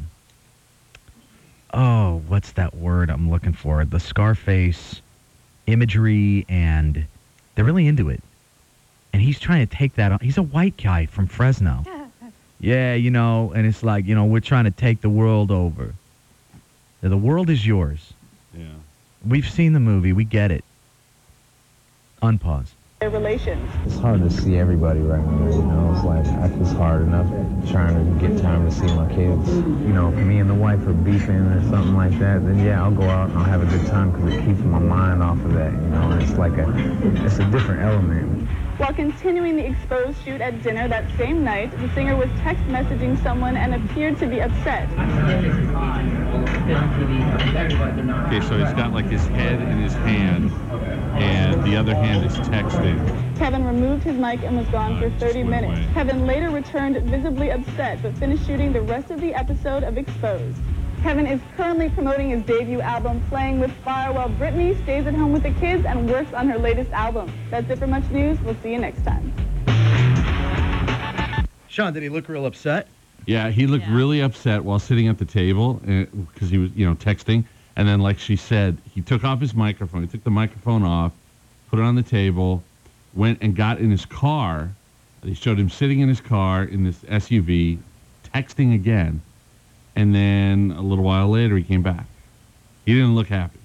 oh, what's that word I'm looking for? The Scarface imagery, and they're really into it. And he's trying to take that on. He's a white guy from Fresno. yeah, you know, and it's like, you know, we're trying to take the world over. The world is yours. Yeah. We've seen the movie. We get it. Unpause. Their relations. It's hard to see everybody right now, you know. It's like, it's hard enough trying to get time to see my kids. You know, if me and the wife are beefing or something like that, then yeah, I'll go out and I'll have a good time because it keeps my mind off of that, you know. And it's like a, it's a different element. While continuing the exposed shoot at dinner that same night, the singer was text messaging someone and appeared to be upset. Okay, so he's got like his head in his hand, and the other hand is texting. Kevin removed his mic and was gone for thirty minutes. Kevin later returned visibly upset, but finished shooting the rest of the episode of Exposed. Kevin is currently promoting his debut album, Playing with Fire, while Brittany stays at home with the kids and works on her latest album. That's it for Much News. We'll see you next time. Sean, did he look real upset? Yeah, he looked Yeah. really upset while sitting at the table because he was, you know, texting. And then, like she said, he took off his microphone. He took the microphone off, put it on the table, went and got in his car. They showed him sitting in his car in this S U V, texting again. And then a little while later, he came back. He didn't look happy.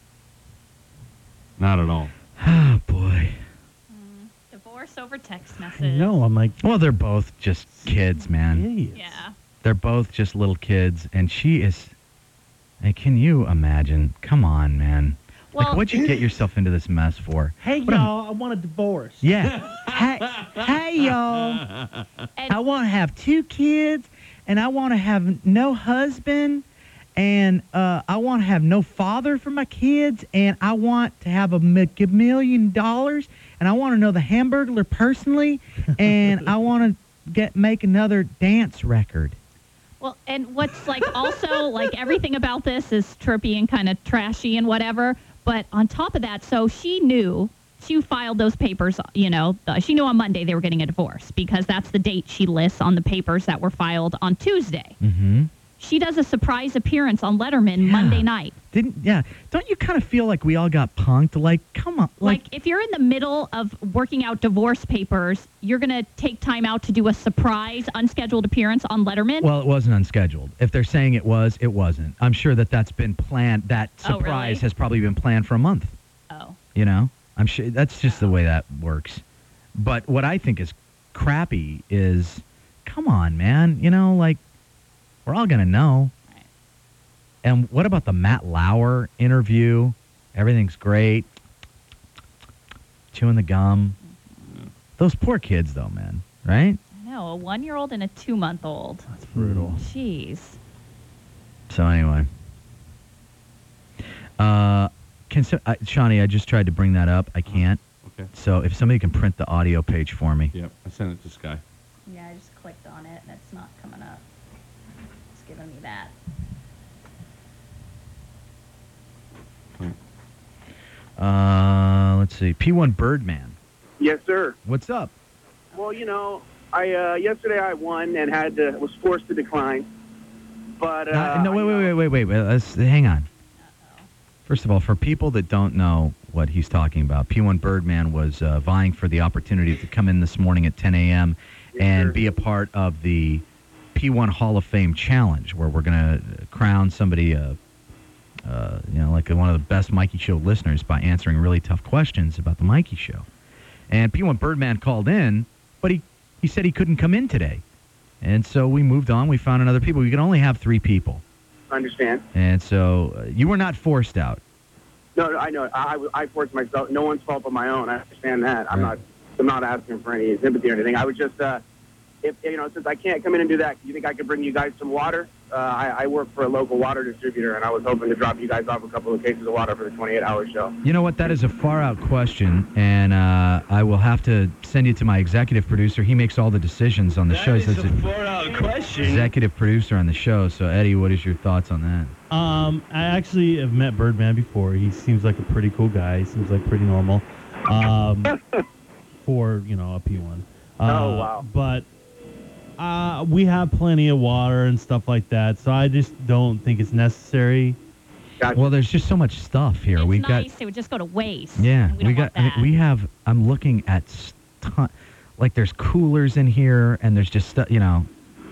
Not at all. Oh, boy. Divorce over text message. No, I'm like, Well, they're both just kids, man. idiots. Yeah. They're both just little kids, and she is... Hey, can you imagine? Come on, man. Well- like, what'd you get yourself into this mess for? Hey, What am- y'all, I want a divorce. Yeah. hey, hey, y'all. I want to have two kids, and I want to have no husband, and uh, I want to have no father for my kids, and I want to have a mi- million dollars, and I want to know the Hamburglar personally, and I want to get make another dance record. Well, and what's like also like everything about this is trippy and kind of trashy and whatever. But on top of that, so she knew, she filed those papers, you know, uh, she knew on Monday they were getting a divorce because that's the date she lists on the papers that were filed on Tuesday. Mm-hmm. She does a surprise appearance on Letterman Yeah. Monday night. Didn't yeah? Don't you kind of feel like we all got punked? Like, come on, Like, like, if you're in the middle of working out divorce papers, you're going to take time out to do a surprise, unscheduled appearance on Letterman? well, it wasn't unscheduled. If they're saying it was, it wasn't. I'm sure that that's been planned. That Oh, really? surprise has probably been planned for a month. Oh. You know, I'm sure that's just the way that works. But what I think is crappy is, come on, man. You know, like, we're all going to know. And what about the Matt Lauer interview? Everything's great. Chewing the gum. Those poor kids, though, man. Right? I know, a one-year-old and a two-month-old. That's brutal. Jeez. So anyway. Uh, can so, uh, Shawnee, I just tried to bring that up. I can't. Okay. So if somebody can print the audio page for me. Yep, I sent it to Sky. Yeah, I just clicked on it and it's not coming up. It's giving me that. Uh, let's see. P one Birdman. Yes, sir. What's up? Well, you know, I uh, yesterday I won and had to was forced to decline. But uh, Uh, no, wait, wait, wait, wait, wait, wait. Let's, hang on. First of all, for people that don't know what he's talking about, P one Birdman was uh, vying for the opportunity to come in this morning at ten a.m. and be a part of the P one Hall of Fame Challenge, where we're going to crown somebody, uh, uh, you know, like one of the best Mikey Show listeners by answering really tough questions about the Mikey Show. And P one Birdman called in, but he, he said he couldn't come in today. And so we moved on. We found another people. We could only have three people. understand. And so uh, you were not forced out. No, no, I know. I, I forced myself. No one's fault but my own. I understand that. I'm not. I'm not asking for any sympathy or anything. I was just, uh, if you know, since I can't come in and do that, you think I could bring you guys some water? Uh, I, I work for a local water distributor, and I was hoping to drop you guys off a couple of cases of water for the twenty-eight hour show. You know what? That is a far-out question, and uh, I will have to send you to my executive producer. He makes all the decisions on the show. That is a far-out question. Executive producer on the show. So, Eddie, what is your thoughts on that? Um, I actually have met Birdman before. He seems like a pretty cool guy. He seems like pretty normal. Um, for, you know, a P one. Uh, Oh, wow. But uh, we have plenty of water and stuff like that, so I just don't think it's necessary. Well, there's just so much stuff here. It's we nice. got it would just go to waste. yeah, and we, we don't got want that. we have. I'm looking at st- like there's coolers in here, and there's just stu- you know,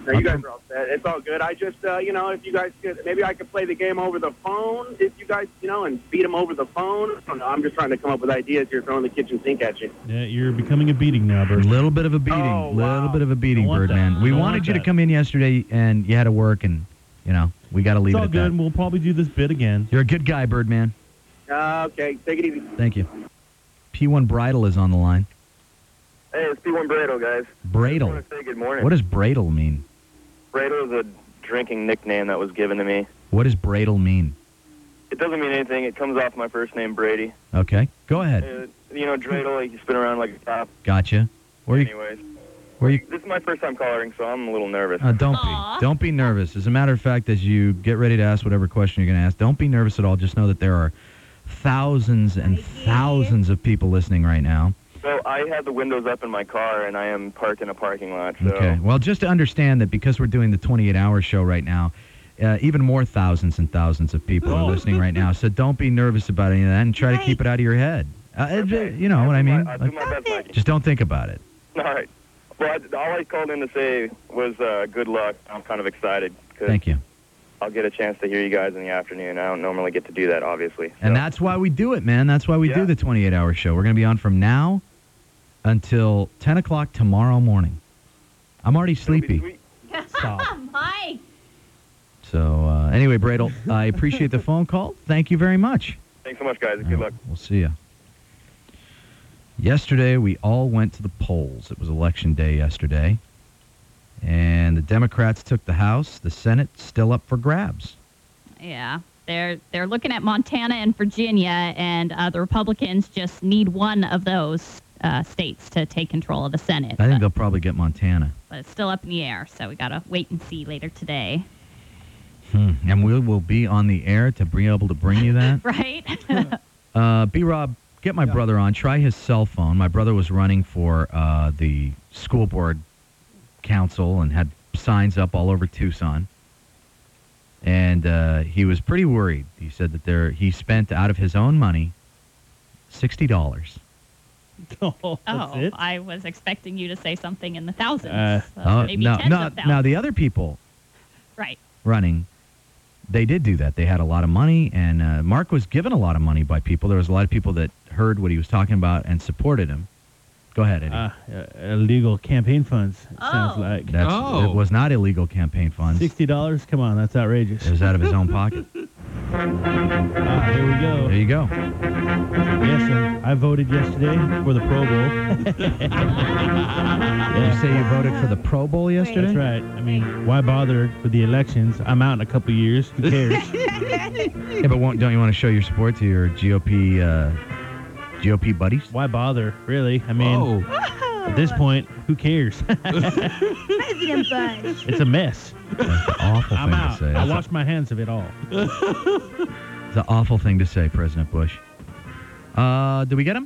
No, you guys are all set. It's all good. I just, uh, you know, if you guys could, maybe I could play the game over the phone. If you guys, you know, and beat them over the phone. I don't know. I'm just trying to come up with ideas here, throwing the kitchen sink at you. Yeah, you're becoming a beating now, A Bird. little bit of a beating. Oh, little wow. bit of a beating, Don't want Birdman. that. We Don't wanted want you to that. come in yesterday, and you had to work, and, you know, we got to leave It's it all at good, that. and we'll probably do this bit again. You're a good guy, Birdman. Uh, okay, take it easy. Thank you. P one Bridal is on the line. Hey, it's P one Bradle, guys. I Bradle. want to say good morning. What does Bradle mean? Bradle is a drinking nickname that was given to me. What does Bradle mean? It doesn't mean anything. It comes off my first name, Brady. Okay, go ahead. Uh, you know, dreidel, like you spin around like a top. Gotcha. Where you? Anyways, Where you? this is my first time calling, so I'm a little nervous. Uh, don't Aw. be. Don't be nervous. As a matter of fact, as you get ready to ask whatever question you're going to ask, don't be nervous at all. Just know that there are thousands and thousands of people listening right now. So I had the windows up in my car, and I am parked in a parking lot. So Okay. Well, just to understand that because we're doing the twenty-eight hour show right now, uh, even more thousands and thousands of people are listening right now. So don't be nervous about any of that, and try to keep it out of your head. Uh, it- you know what I mean? I'll do Like, my best, Mikey. just don't think about it. All right. Well, I, all I called in to say was uh, good luck. I'm kind of excited because Thank you. I'll get a chance to hear you guys in the afternoon. I don't normally get to do that, obviously. And that's why we do it, man. That's why we do the twenty-eight hour show. We're going to be on from now until ten o'clock tomorrow morning. I'm already sleepy. Hi. So uh, anyway, Bradle, I appreciate the phone call. Thank you very much. Thanks so much, guys. Good luck. We'll see you. Yesterday, we all went to the polls. It was election day yesterday. And the Democrats took the House. The Senate still up for grabs. Yeah, they're they're looking at Montana and Virginia, and uh, the Republicans just need one of those uh, states to take control of the Senate. I think but, they'll probably get Montana. but it's still up in the air, so we gotta wait and see later today. Hmm. And we will be on the air to be able to bring you that. Right? Uh, B-Rob, get my brother on. Try his cell phone. My brother was running for uh, the school board council and had signs up all over Tucson. And uh, he was pretty worried. He said that there he spent out of his own money sixty dollars. Oh, oh, I was expecting you to say something in the thousands. Uh, Uh, maybe no, tens no, of thousands. now the other people Right. running, they did do that. They had a lot of money, and uh, Mark was given a lot of money by people. There was a lot of people that heard what he was talking about and supported him. Go ahead, Eddie. Uh, uh, illegal campaign funds, it sounds Oh. like. That's, It was not illegal campaign funds. sixty dollars? Come on, that's outrageous. It was out of his own pocket. Ah, here we go. There you go. Yes, and I voted yesterday for the Pro Bowl. Did you say you voted for the Pro Bowl yesterday? That's right. I mean, why bother with the elections? I'm out in a couple of years. Who cares? Yeah, but won't, don't you want to show your support to your G O P uh, G O P buddies? Why bother, really? I mean, at this point, who cares? President Bush. It's a mess. That's an awful I'm thing out. to say. I That's a- wash my hands of it all. It's an awful thing to say, President Bush. Uh, did we get him?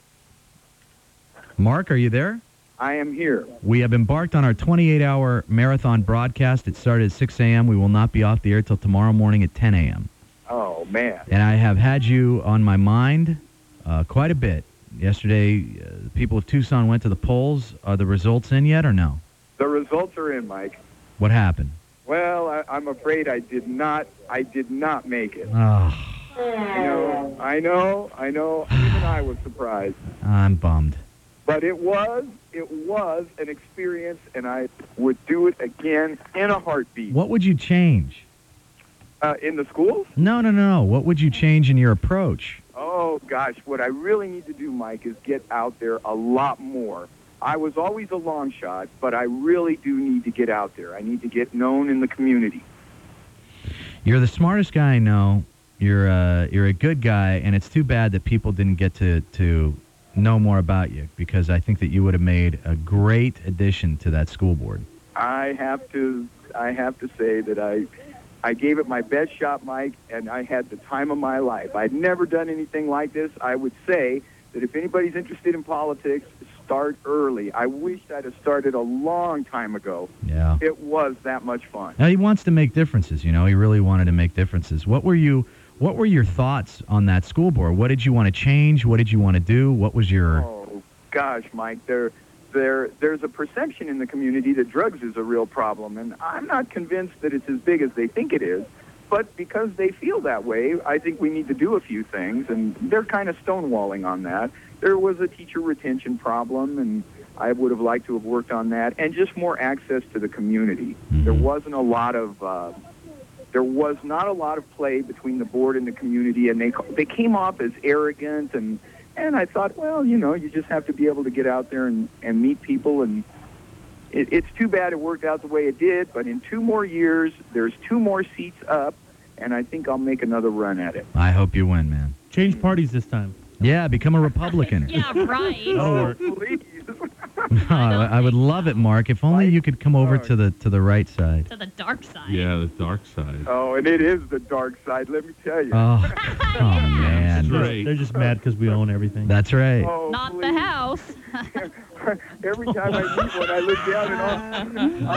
Mark, are you there? I am here. We have embarked on our twenty-eight hour marathon broadcast. It started at six a.m. We will not be off the air till tomorrow morning at ten a.m. Oh, man. And I have had you on my mind uh, quite a bit. Yesterday, uh, the people of Tucson went to the polls. Are the results in yet or no? The results are in, Mike. What happened? Well, I, I'm afraid I did not. I did not make it. Oh, You know, I know, I know. Even I was surprised, I'm bummed. but it was, it was an experience, and I would do it again in a heartbeat. What would you change? Uh, in the schools? No, no, no, no. What would you change in your approach? Oh gosh, what I really need to do, Mike, is get out there a lot more. I was always a long shot, but I really do need to get out there. I need to get known in the community. You're the smartest guy I know. You're uh, you're a good guy, and it's too bad that people didn't get to, to know more about you, because I think that you would have made a great addition to that school board. I have to I have to say that I I gave it my best shot, Mike, and I had the time of my life. I'd never done anything like this. I would say that if anybody's interested in politics, start early. I wished I'd have started a long time ago. Yeah. It was that much fun. Now, he wants to make differences, you know. He really wanted to make differences. What were you what were your thoughts on that school board? What did you want to change? What did you want to do? What was your Oh gosh, Mike, there there there's a perception in the community that drugs is a real problem, and I'm not convinced that it's as big as they think it is. But because they feel that way, I think we need to do a few things, and they're kind of stonewalling on that. There was a teacher retention problem, and I would have liked to have worked on that, and just more access to the community. There wasn't a lot of, uh, there was not a lot of play between the board and the community, and they they came off as arrogant, and and I thought, well, you know, you just have to be able to get out there and, and meet people, and it, it's too bad it worked out the way it did, but in two more years, there's two more seats up, and I think I'll make another run at it. I hope you win, man. Change parties this time. Yeah, become a Republican. Yeah, right. That'll work. Oh, I I would love it, Mark. If only you could come over to the to the right side. To the dark side. Yeah, the dark side. Oh, and it is the dark side, let me tell you. Oh, oh man. They're, they're just mad because we own everything. That's right. Oh, Not please. the house. Every time I meet one, I look down and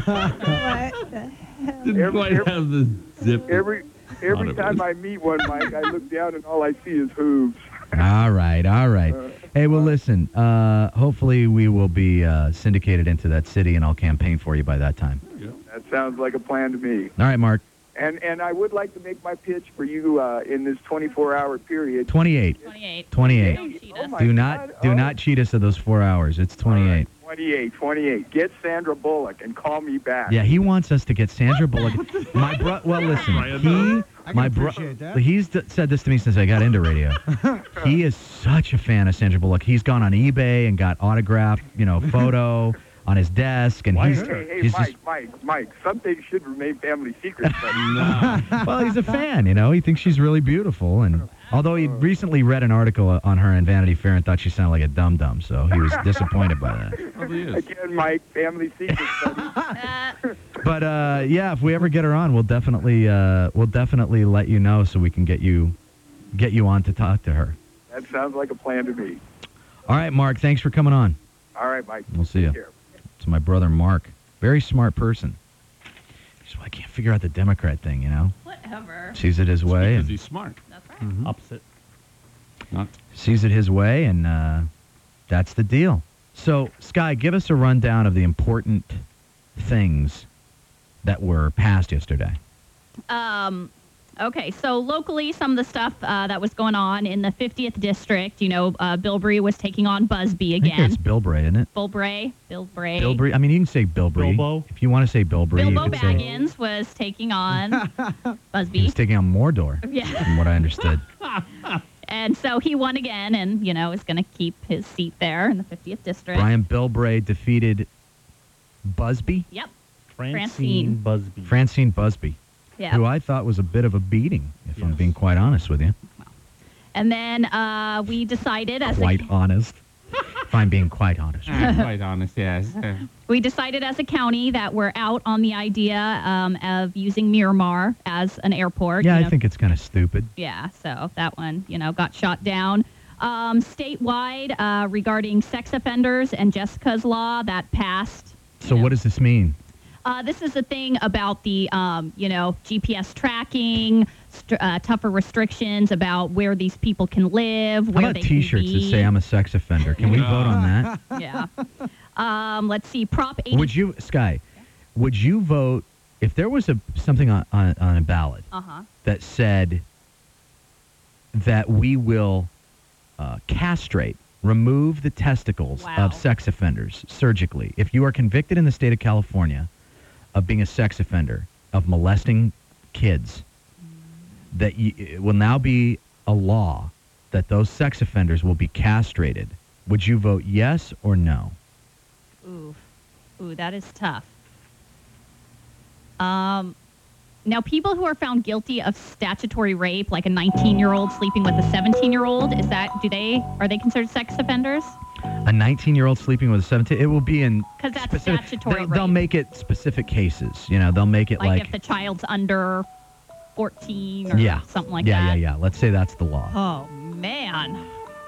all. What the hell? Didn't Every- quite every- have the zip. Every every Thought it time was. I meet one, Mike, I look down and all I see is hooves. All right, all right. Hey, well, listen. Uh, hopefully, we will be uh, syndicated into that city, and I'll campaign for you by that time. That sounds like a plan to me. All right, Mark. And and I would like to make my pitch for you uh, in this twenty-four hour period. twenty-eight. twenty-eight. twenty-eight. Don't cheat Oh us. my Do not God. do Oh. not cheat us of those four hours. It's twenty-eight. twenty-eight, twenty-eight. Get Sandra Bullock and call me back. Yeah, he wants us to get Sandra Bullock. My bro. Well, listen. He. I can My bro. appreciate that. He's d- said this to me since I got into radio. He is such a fan of Sandra Bullock. He's gone on eBay and got autographed, you know, photo on his desk, and Why he's, her? Hey, hey, he's Mike, just. Mike, Mike. Some things should remain family secrets. But No. Well, he's a fan, you know. He thinks she's really beautiful, and although he recently read an article on her in Vanity Fair and thought she sounded like a dum dum, so he was disappointed by that. Probably is. again, Mike, family secrets. buddy. Uh, But uh, yeah, if we ever get her on, we'll definitely uh, we'll definitely let you know so we can get you get you on to talk to her. That sounds like a plan to me. All right, Mark. Thanks for coming on. All right, Mike. We'll see Take you. care. It's my brother Mark. Very smart person. Just, I can't figure out the Democrat thing, you know. whatever. Sees it his way Because and he's smart. That's right. Mm-hmm. Opposite. Not. sees it his way, and uh, that's the deal. So, Sky, give us a rundown of the important things that were passed yesterday. Um, okay, so locally, some of the stuff uh, that was going on in the fiftieth district, you know, uh, Bilbrey was taking on Busby I think again. it's Bill Bray, isn't it? Bilbray, Bilbray. Bill Bray. I mean, you can say Bill Bray. Bilbo. If you want to say Bill Bray, Bilbo you can say Baggins was taking on he Busby. was taking on Mordor, Yeah. from what I understood. And so he won again and, you know, is going to keep his seat there in the fiftieth district. Brian Bill Bray defeated Busby, Yep. Francine, Francine. Busby. Francine Busby, Yeah. who I thought was a bit of a beating, if I'm Yes. being quite honest with you. And then uh, we decided as Quite a, honest. If I'm being quite honest. I'm quite honest, yes. we decided as a county that we're out on the idea um, of using Miramar as an airport. Yeah, you I know. think it's kind of stupid. Yeah, so that one, you know, got shot down. Um, statewide, uh, regarding sex offenders and Jessica's law, that passed. So what does this mean? Uh, this is the thing about the, um, you know, G P S tracking, st- uh, tougher restrictions about where these people can live, How where about they T-shirts can that be. say I'm a sex offender? Can we vote on that? Yeah. Um, let's see, Prop eighty. Would you, Sky? Would you vote if there was a something on on, on a ballot Uh-huh. that said that we will uh, castrate, remove the testicles Wow. of sex offenders surgically? If you are convicted in the state of California of being a sex offender, of molesting kids, that you, it will now be a law that those sex offenders will be castrated. Would you vote yes or no? Ooh, ooh, that is tough. Um, now, people who are found guilty of statutory rape, like a nineteen-year-old sleeping with a seventeen-year-old, is that do they are they considered sex offenders? A nineteen-year-old sleeping with a seventeen, it will be in 'Cause that's specific- statutory They'll, rape. they'll make it specific cases. You know, they'll make it Like, like, if the child's under fourteen or yeah, something like yeah, that. yeah, yeah. Let's say that's the law. Oh man.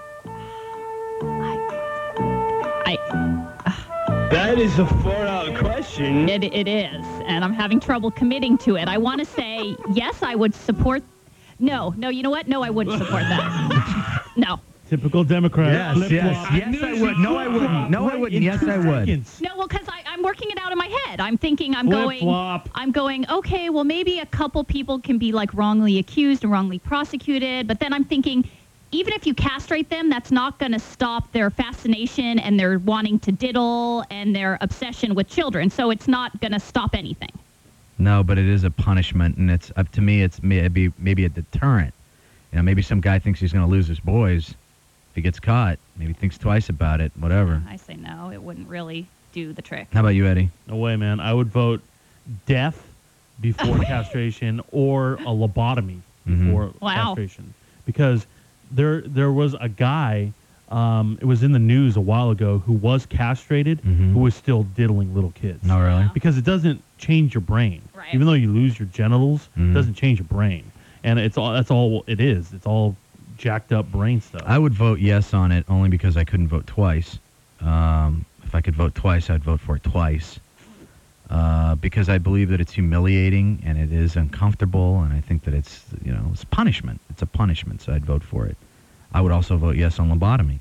I, That is a far-out question. It, it is, and I'm having trouble committing to it. I want to say, yes, I would support... No, no, you know what? No, I wouldn't support that. No. Typical Democrat. Yes, Flip yes, flop. yes, I would. No, I wouldn't. No, I Right, wouldn't. in Yes, two I would. seconds. No, well, because I'm working it out in my head. I'm thinking, I'm Flip going, flop. I'm going, okay, well, maybe a couple people can be like wrongly accused and wrongly prosecuted. But then I'm thinking, even if you castrate them, that's not going to stop their fascination and their wanting to diddle and their obsession with children. So it's not going to stop anything. No, but it is a punishment, and it's up to me. It's maybe maybe a deterrent. You know, maybe some guy thinks he's going to lose his boys. If he gets caught, maybe thinks twice about it. Whatever. I say no, it wouldn't really do the trick. How about you, Eddie? No way, man. I would vote death before castration or a lobotomy before Wow. castration. Because there there was a guy, um, it was in the news a while ago, who was castrated, who was still diddling little kids. Oh, really? Because it doesn't change your brain. Right. Even though you lose your genitals, Mhm. it doesn't change your brain. And it's all that's all it is. It's all jacked up brain stuff. I would vote yes on it only because I couldn't vote twice. Um, if I could vote twice, I'd vote for it twice. Uh, because I believe that it's humiliating and it is uncomfortable, and I think that it's, you know, it's punishment. It's a punishment, so I'd vote for it. I would also vote yes on lobotomy.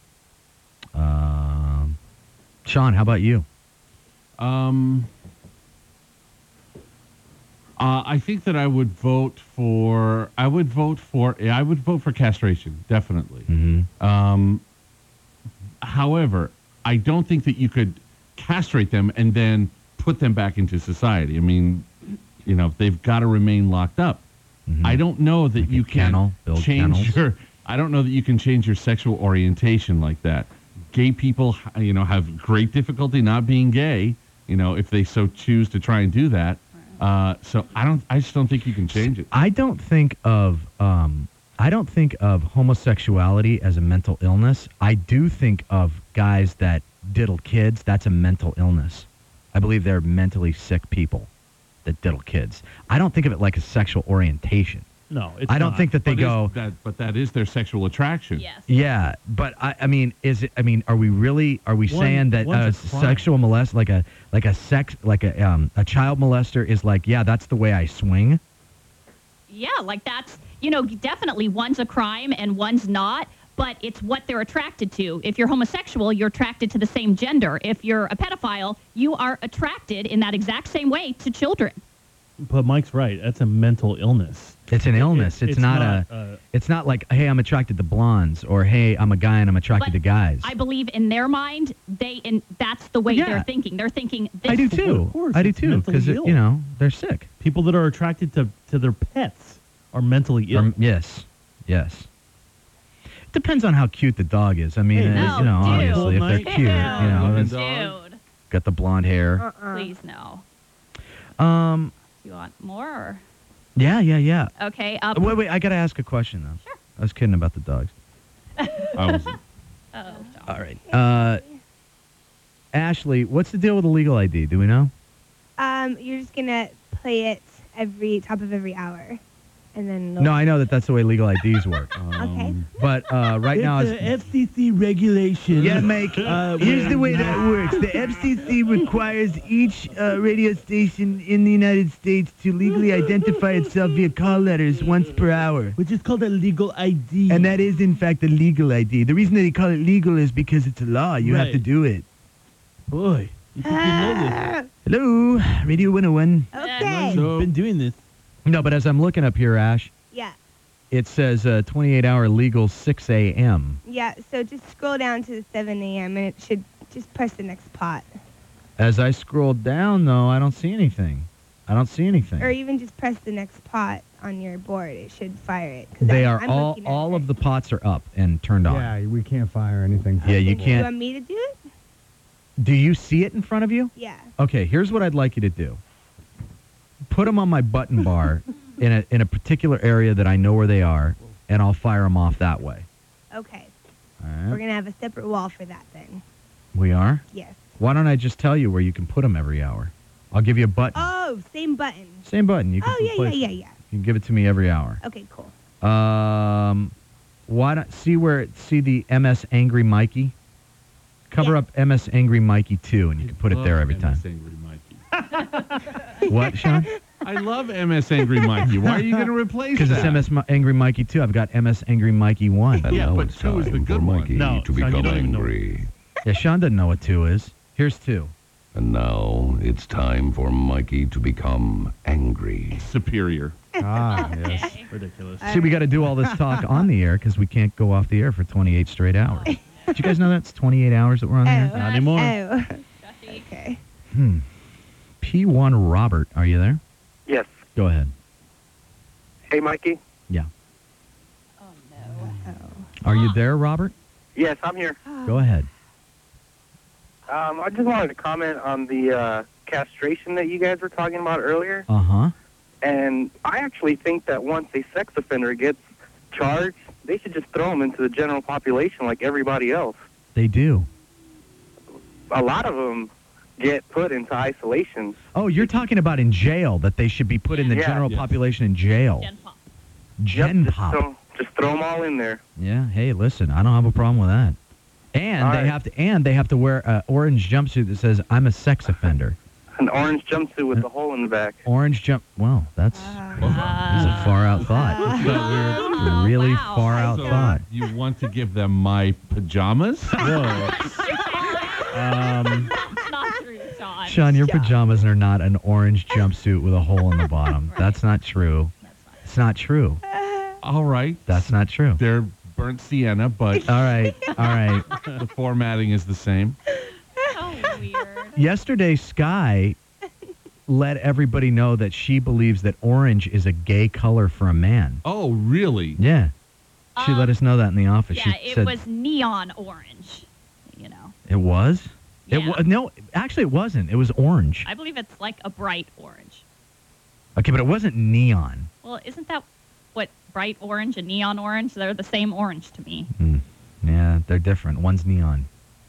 Um, Sean, how about you? Um, uh, I think that I would vote for. I would vote for. yeah, I would vote for castration, definitely. Mm-hmm. Um, however, I don't think that you could castrate them and then put them back into society. I mean, you know, they've got to remain locked up. Mm-hmm. I don't know that you can kennel, build change kennels. your. I don't know that you can change your sexual orientation like that. Gay people, you know, have great difficulty not being gay. You know, if they so choose to try and do that. Uh, so I don't. I just don't think you can change it. I don't think of um, I don't think of homosexuality as a mental illness. I do think of guys that diddle kids. That's a mental illness. I believe they're mentally sick people that diddle kids. I don't think of it like a sexual orientation. No, it's I don't not. think that they But is go. that, but that is their sexual attraction. Yes. Yeah, but I, I mean, is it? I mean, are we really? Are we One- saying that one's a a crime. sexual molest, like a like a sex, like a um, a child molester, is like, yeah, that's the way I swing. Yeah, like that's, you know, definitely one's a crime and one's not, but it's what they're attracted to. If you're homosexual, you're attracted to the same gender. If you're a pedophile, you are attracted in that exact same way to children. But Mike's right. That's a mental illness. It's an illness. it- it's, it's not, not, a. uh, it's not like, hey, I'm attracted to blondes, or hey, I'm a guy and I'm attracted But to guys. I believe in their mind, they and that's the way Yeah. they're thinking. They're thinking this. I do Of too. course, I do it's too, mentally because ill. you know they're sick. People that are attracted to, to their pets are mentally ill. Or- yes, yes. Depends on how cute the dog is. I mean, Hey, uh, no, you know, dude. obviously, if they're Dude. cute, you know, Dude. it's Dude, got the blonde hair. Uh-uh. please no. Um, You want more? Or? yeah, yeah, yeah. Okay. Uh, Uh, wait, wait. I gotta ask a question though. Sure. I was kidding about the dogs. I was, oh, All right. Uh, Ashley, what's the deal with the legal I D? Do we know? Um, you're just gonna play it every top of every hour, and then it'll- No, I know that that's the way legal I Ds work. Okay. But uh, right now, It's it's, a F C C regulation. yeah, Mike. Uh, here's where- the way that works. The F C C requires each uh, radio station in the United States to legally identify itself via call letters once per hour. Which is called a legal I D. And that is, in fact, a legal I D. The reason that they call it legal is because it's a law. You have Right. to do it. Boy, you think you know this. Hello, Radio one oh one. Okay. You've been doing this. No, but as I'm looking up here, Ash, Yeah. it says uh, twenty-eight hour legal six a.m. Yeah. So just scroll down to the seven a.m. and it should just press the next pot, As I scroll down, though, I don't see anything. I don't see anything. or even just press the next pot on your board. It should fire it. 'cause They I'm- are I'm all looking at all it. of the pots are up and turned on. Yeah, we can't fire anything. Yeah, you Do you can't. want me to do it? Do you see it in front of you? Yeah. Okay, here's what I'd like you to do. Put them on my button bar in a in a particular area that I know where they are, and I'll fire them off that way. Okay. All We're right. gonna have a separate wall for that then. We are? Yes. Why don't I just tell you where you can put them every hour? I'll give you a button. Oh, same button. Same button. You can Oh yeah, yeah, replace yeah, it. yeah. You can give it to me every hour. Okay, cool. Um, why don't see where it, see the M S Angry Mikey? Cover Yeah. up M S Angry Mikey two, and you can put it there every time. Angry Mikey. What, Sean? I love M S Angry Mikey. Why are you going to replace Because it's that? M S Mi- Angry Mikey two. I've got M S Angry Mikey one. And Yeah, now but it's two is the time good for one. Mikey No, to son, you become don't even know. angry. Yeah, Sean doesn't know what two is. Here's two. And now it's time for Mikey to become angry. Superior. Ah, yes. Ridiculous. See, we got to do all this talk on the air because we can't go off the air for twenty-eight straight hours. Did you guys know that's twenty-eight hours that we're on the air? Oh. Not anymore. Oh. Okay. Hmm. P one Robert, are you there? Yes. Go ahead. Hey, Mikey. Yeah. Oh, no. Are you there, Robert? Yes, I'm here. Go ahead. Um, I just wanted to comment on the uh, castration that you guys were talking about earlier. Uh huh. And I actually think that once a sex offender gets charged, they should just throw them into the general population like everybody else. They do. A lot of them get put into isolation. Oh, you're talking about in jail, that they should be put in the Yeah. general Yes. population in jail. Gen Pop. Gen Just Pop. throw, just throw them all in there. Yeah. Hey, listen, I don't have a problem with that. And All they right. have to, and they have to wear an orange jumpsuit that says "I'm a sex offender." An orange jumpsuit with the hole in the back. Orange jump. Well, that's that's a far out thought. Isn't that weird? Really wow. far out So, thought. you want to give them my pajamas? Um, It's not true, Sean. Sean, your pajamas are not an orange jumpsuit with a hole in the bottom. That's not true. It's not true. All right. That's not true. They're burnt sienna, but All right. All right. the formatting is the same. So weird. Yesterday, Sky let everybody know that she believes that orange is a gay color for a man. Oh, really? Yeah. She let Um, us know that in the office. Yeah, she it said was neon orange. You know, it was. It Yeah. wa- no, actually, it wasn't. It was orange. I believe it's like a bright orange. Okay, but it wasn't neon. Well, isn't that what bright orange and neon orange? They're the same orange to me. Yeah, they're different. One's neon.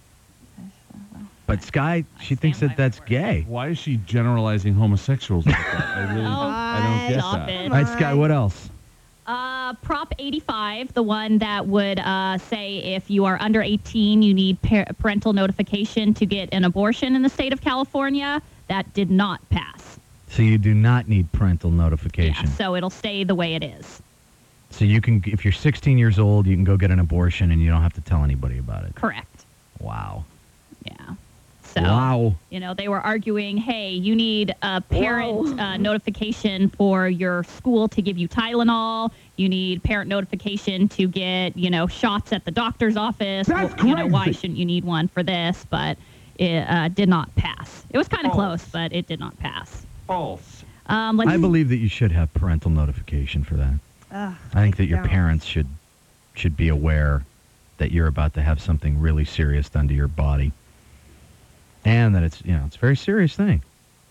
But Sky, she thinks that that's gay. Why is she generalizing homosexuals like that? I really, Oh, I don't get stop that. it. All right, Sky, what else? Uh, Prop eighty-five, the one that would uh, say if you are under eighteen, you need par- parental notification to get an abortion in the state of California. That did not pass. So you do not need parental notification. Yeah, so it'll stay the way it is. So you can, if you're sixteen years old, you can go get an abortion and you don't have to tell anybody about it. Correct. Wow. Yeah. So, Wow. you know, they were arguing, hey, you need a parent uh, notification for your school to give you Tylenol. You need parent notification to get, you know, shots at the doctor's office. That's Well, you know, why crazy. shouldn't you need one for this? But it uh, did not pass. It was kind of False. close, but it did not pass. False. Um, let's I believe that you should have parental notification for that. Ugh, I think that your don't. parents should should be aware that you're about to have something really serious done to your body. And that it's, you know, it's a very serious thing.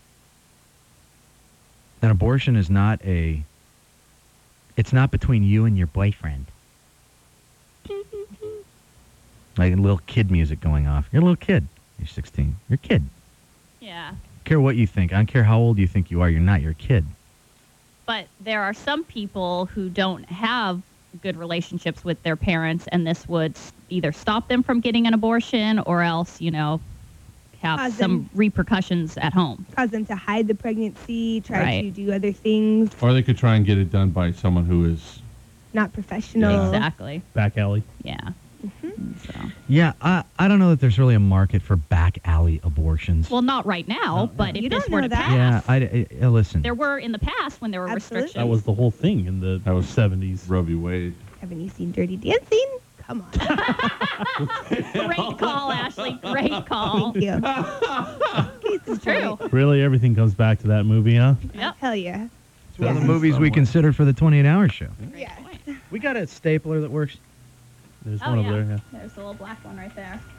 An abortion is not a, it's not between you and your boyfriend. Like a little kid music going off. You're a little kid. You're sixteen. You're a kid. Yeah. I don't care what you think. I don't care how old you think you are. You're not. You're a kid. But there are some people who don't have good relationships with their parents, and this would s- either stop them from getting an abortion or else, you know, have Cause some them- repercussions at home. Cause them to hide the pregnancy, try Right. to do other things, Or they could try and get it done by someone who is. not professional. Exactly. back alley. Yeah. So. Yeah, I, I don't know that there's really a market for back alley abortions. Well, not right now, but if You this don't were know to that. pass, yeah, I, I- I- listen. there were in the past when there were Absolutely. restrictions. That was the whole thing in the That was seventies. Roe v. Wade. Haven't you seen Dirty Dancing? Come on. Great call, Ashley. Great call. Thank you. It's true. Really, everything comes back to that movie, huh? Yep. Hell yeah. It's one of the movies we considered for the twenty-eight hour show. Yeah. We got a stapler that works. There's Oh, one yeah. over there. Yeah. There's the little black one right there.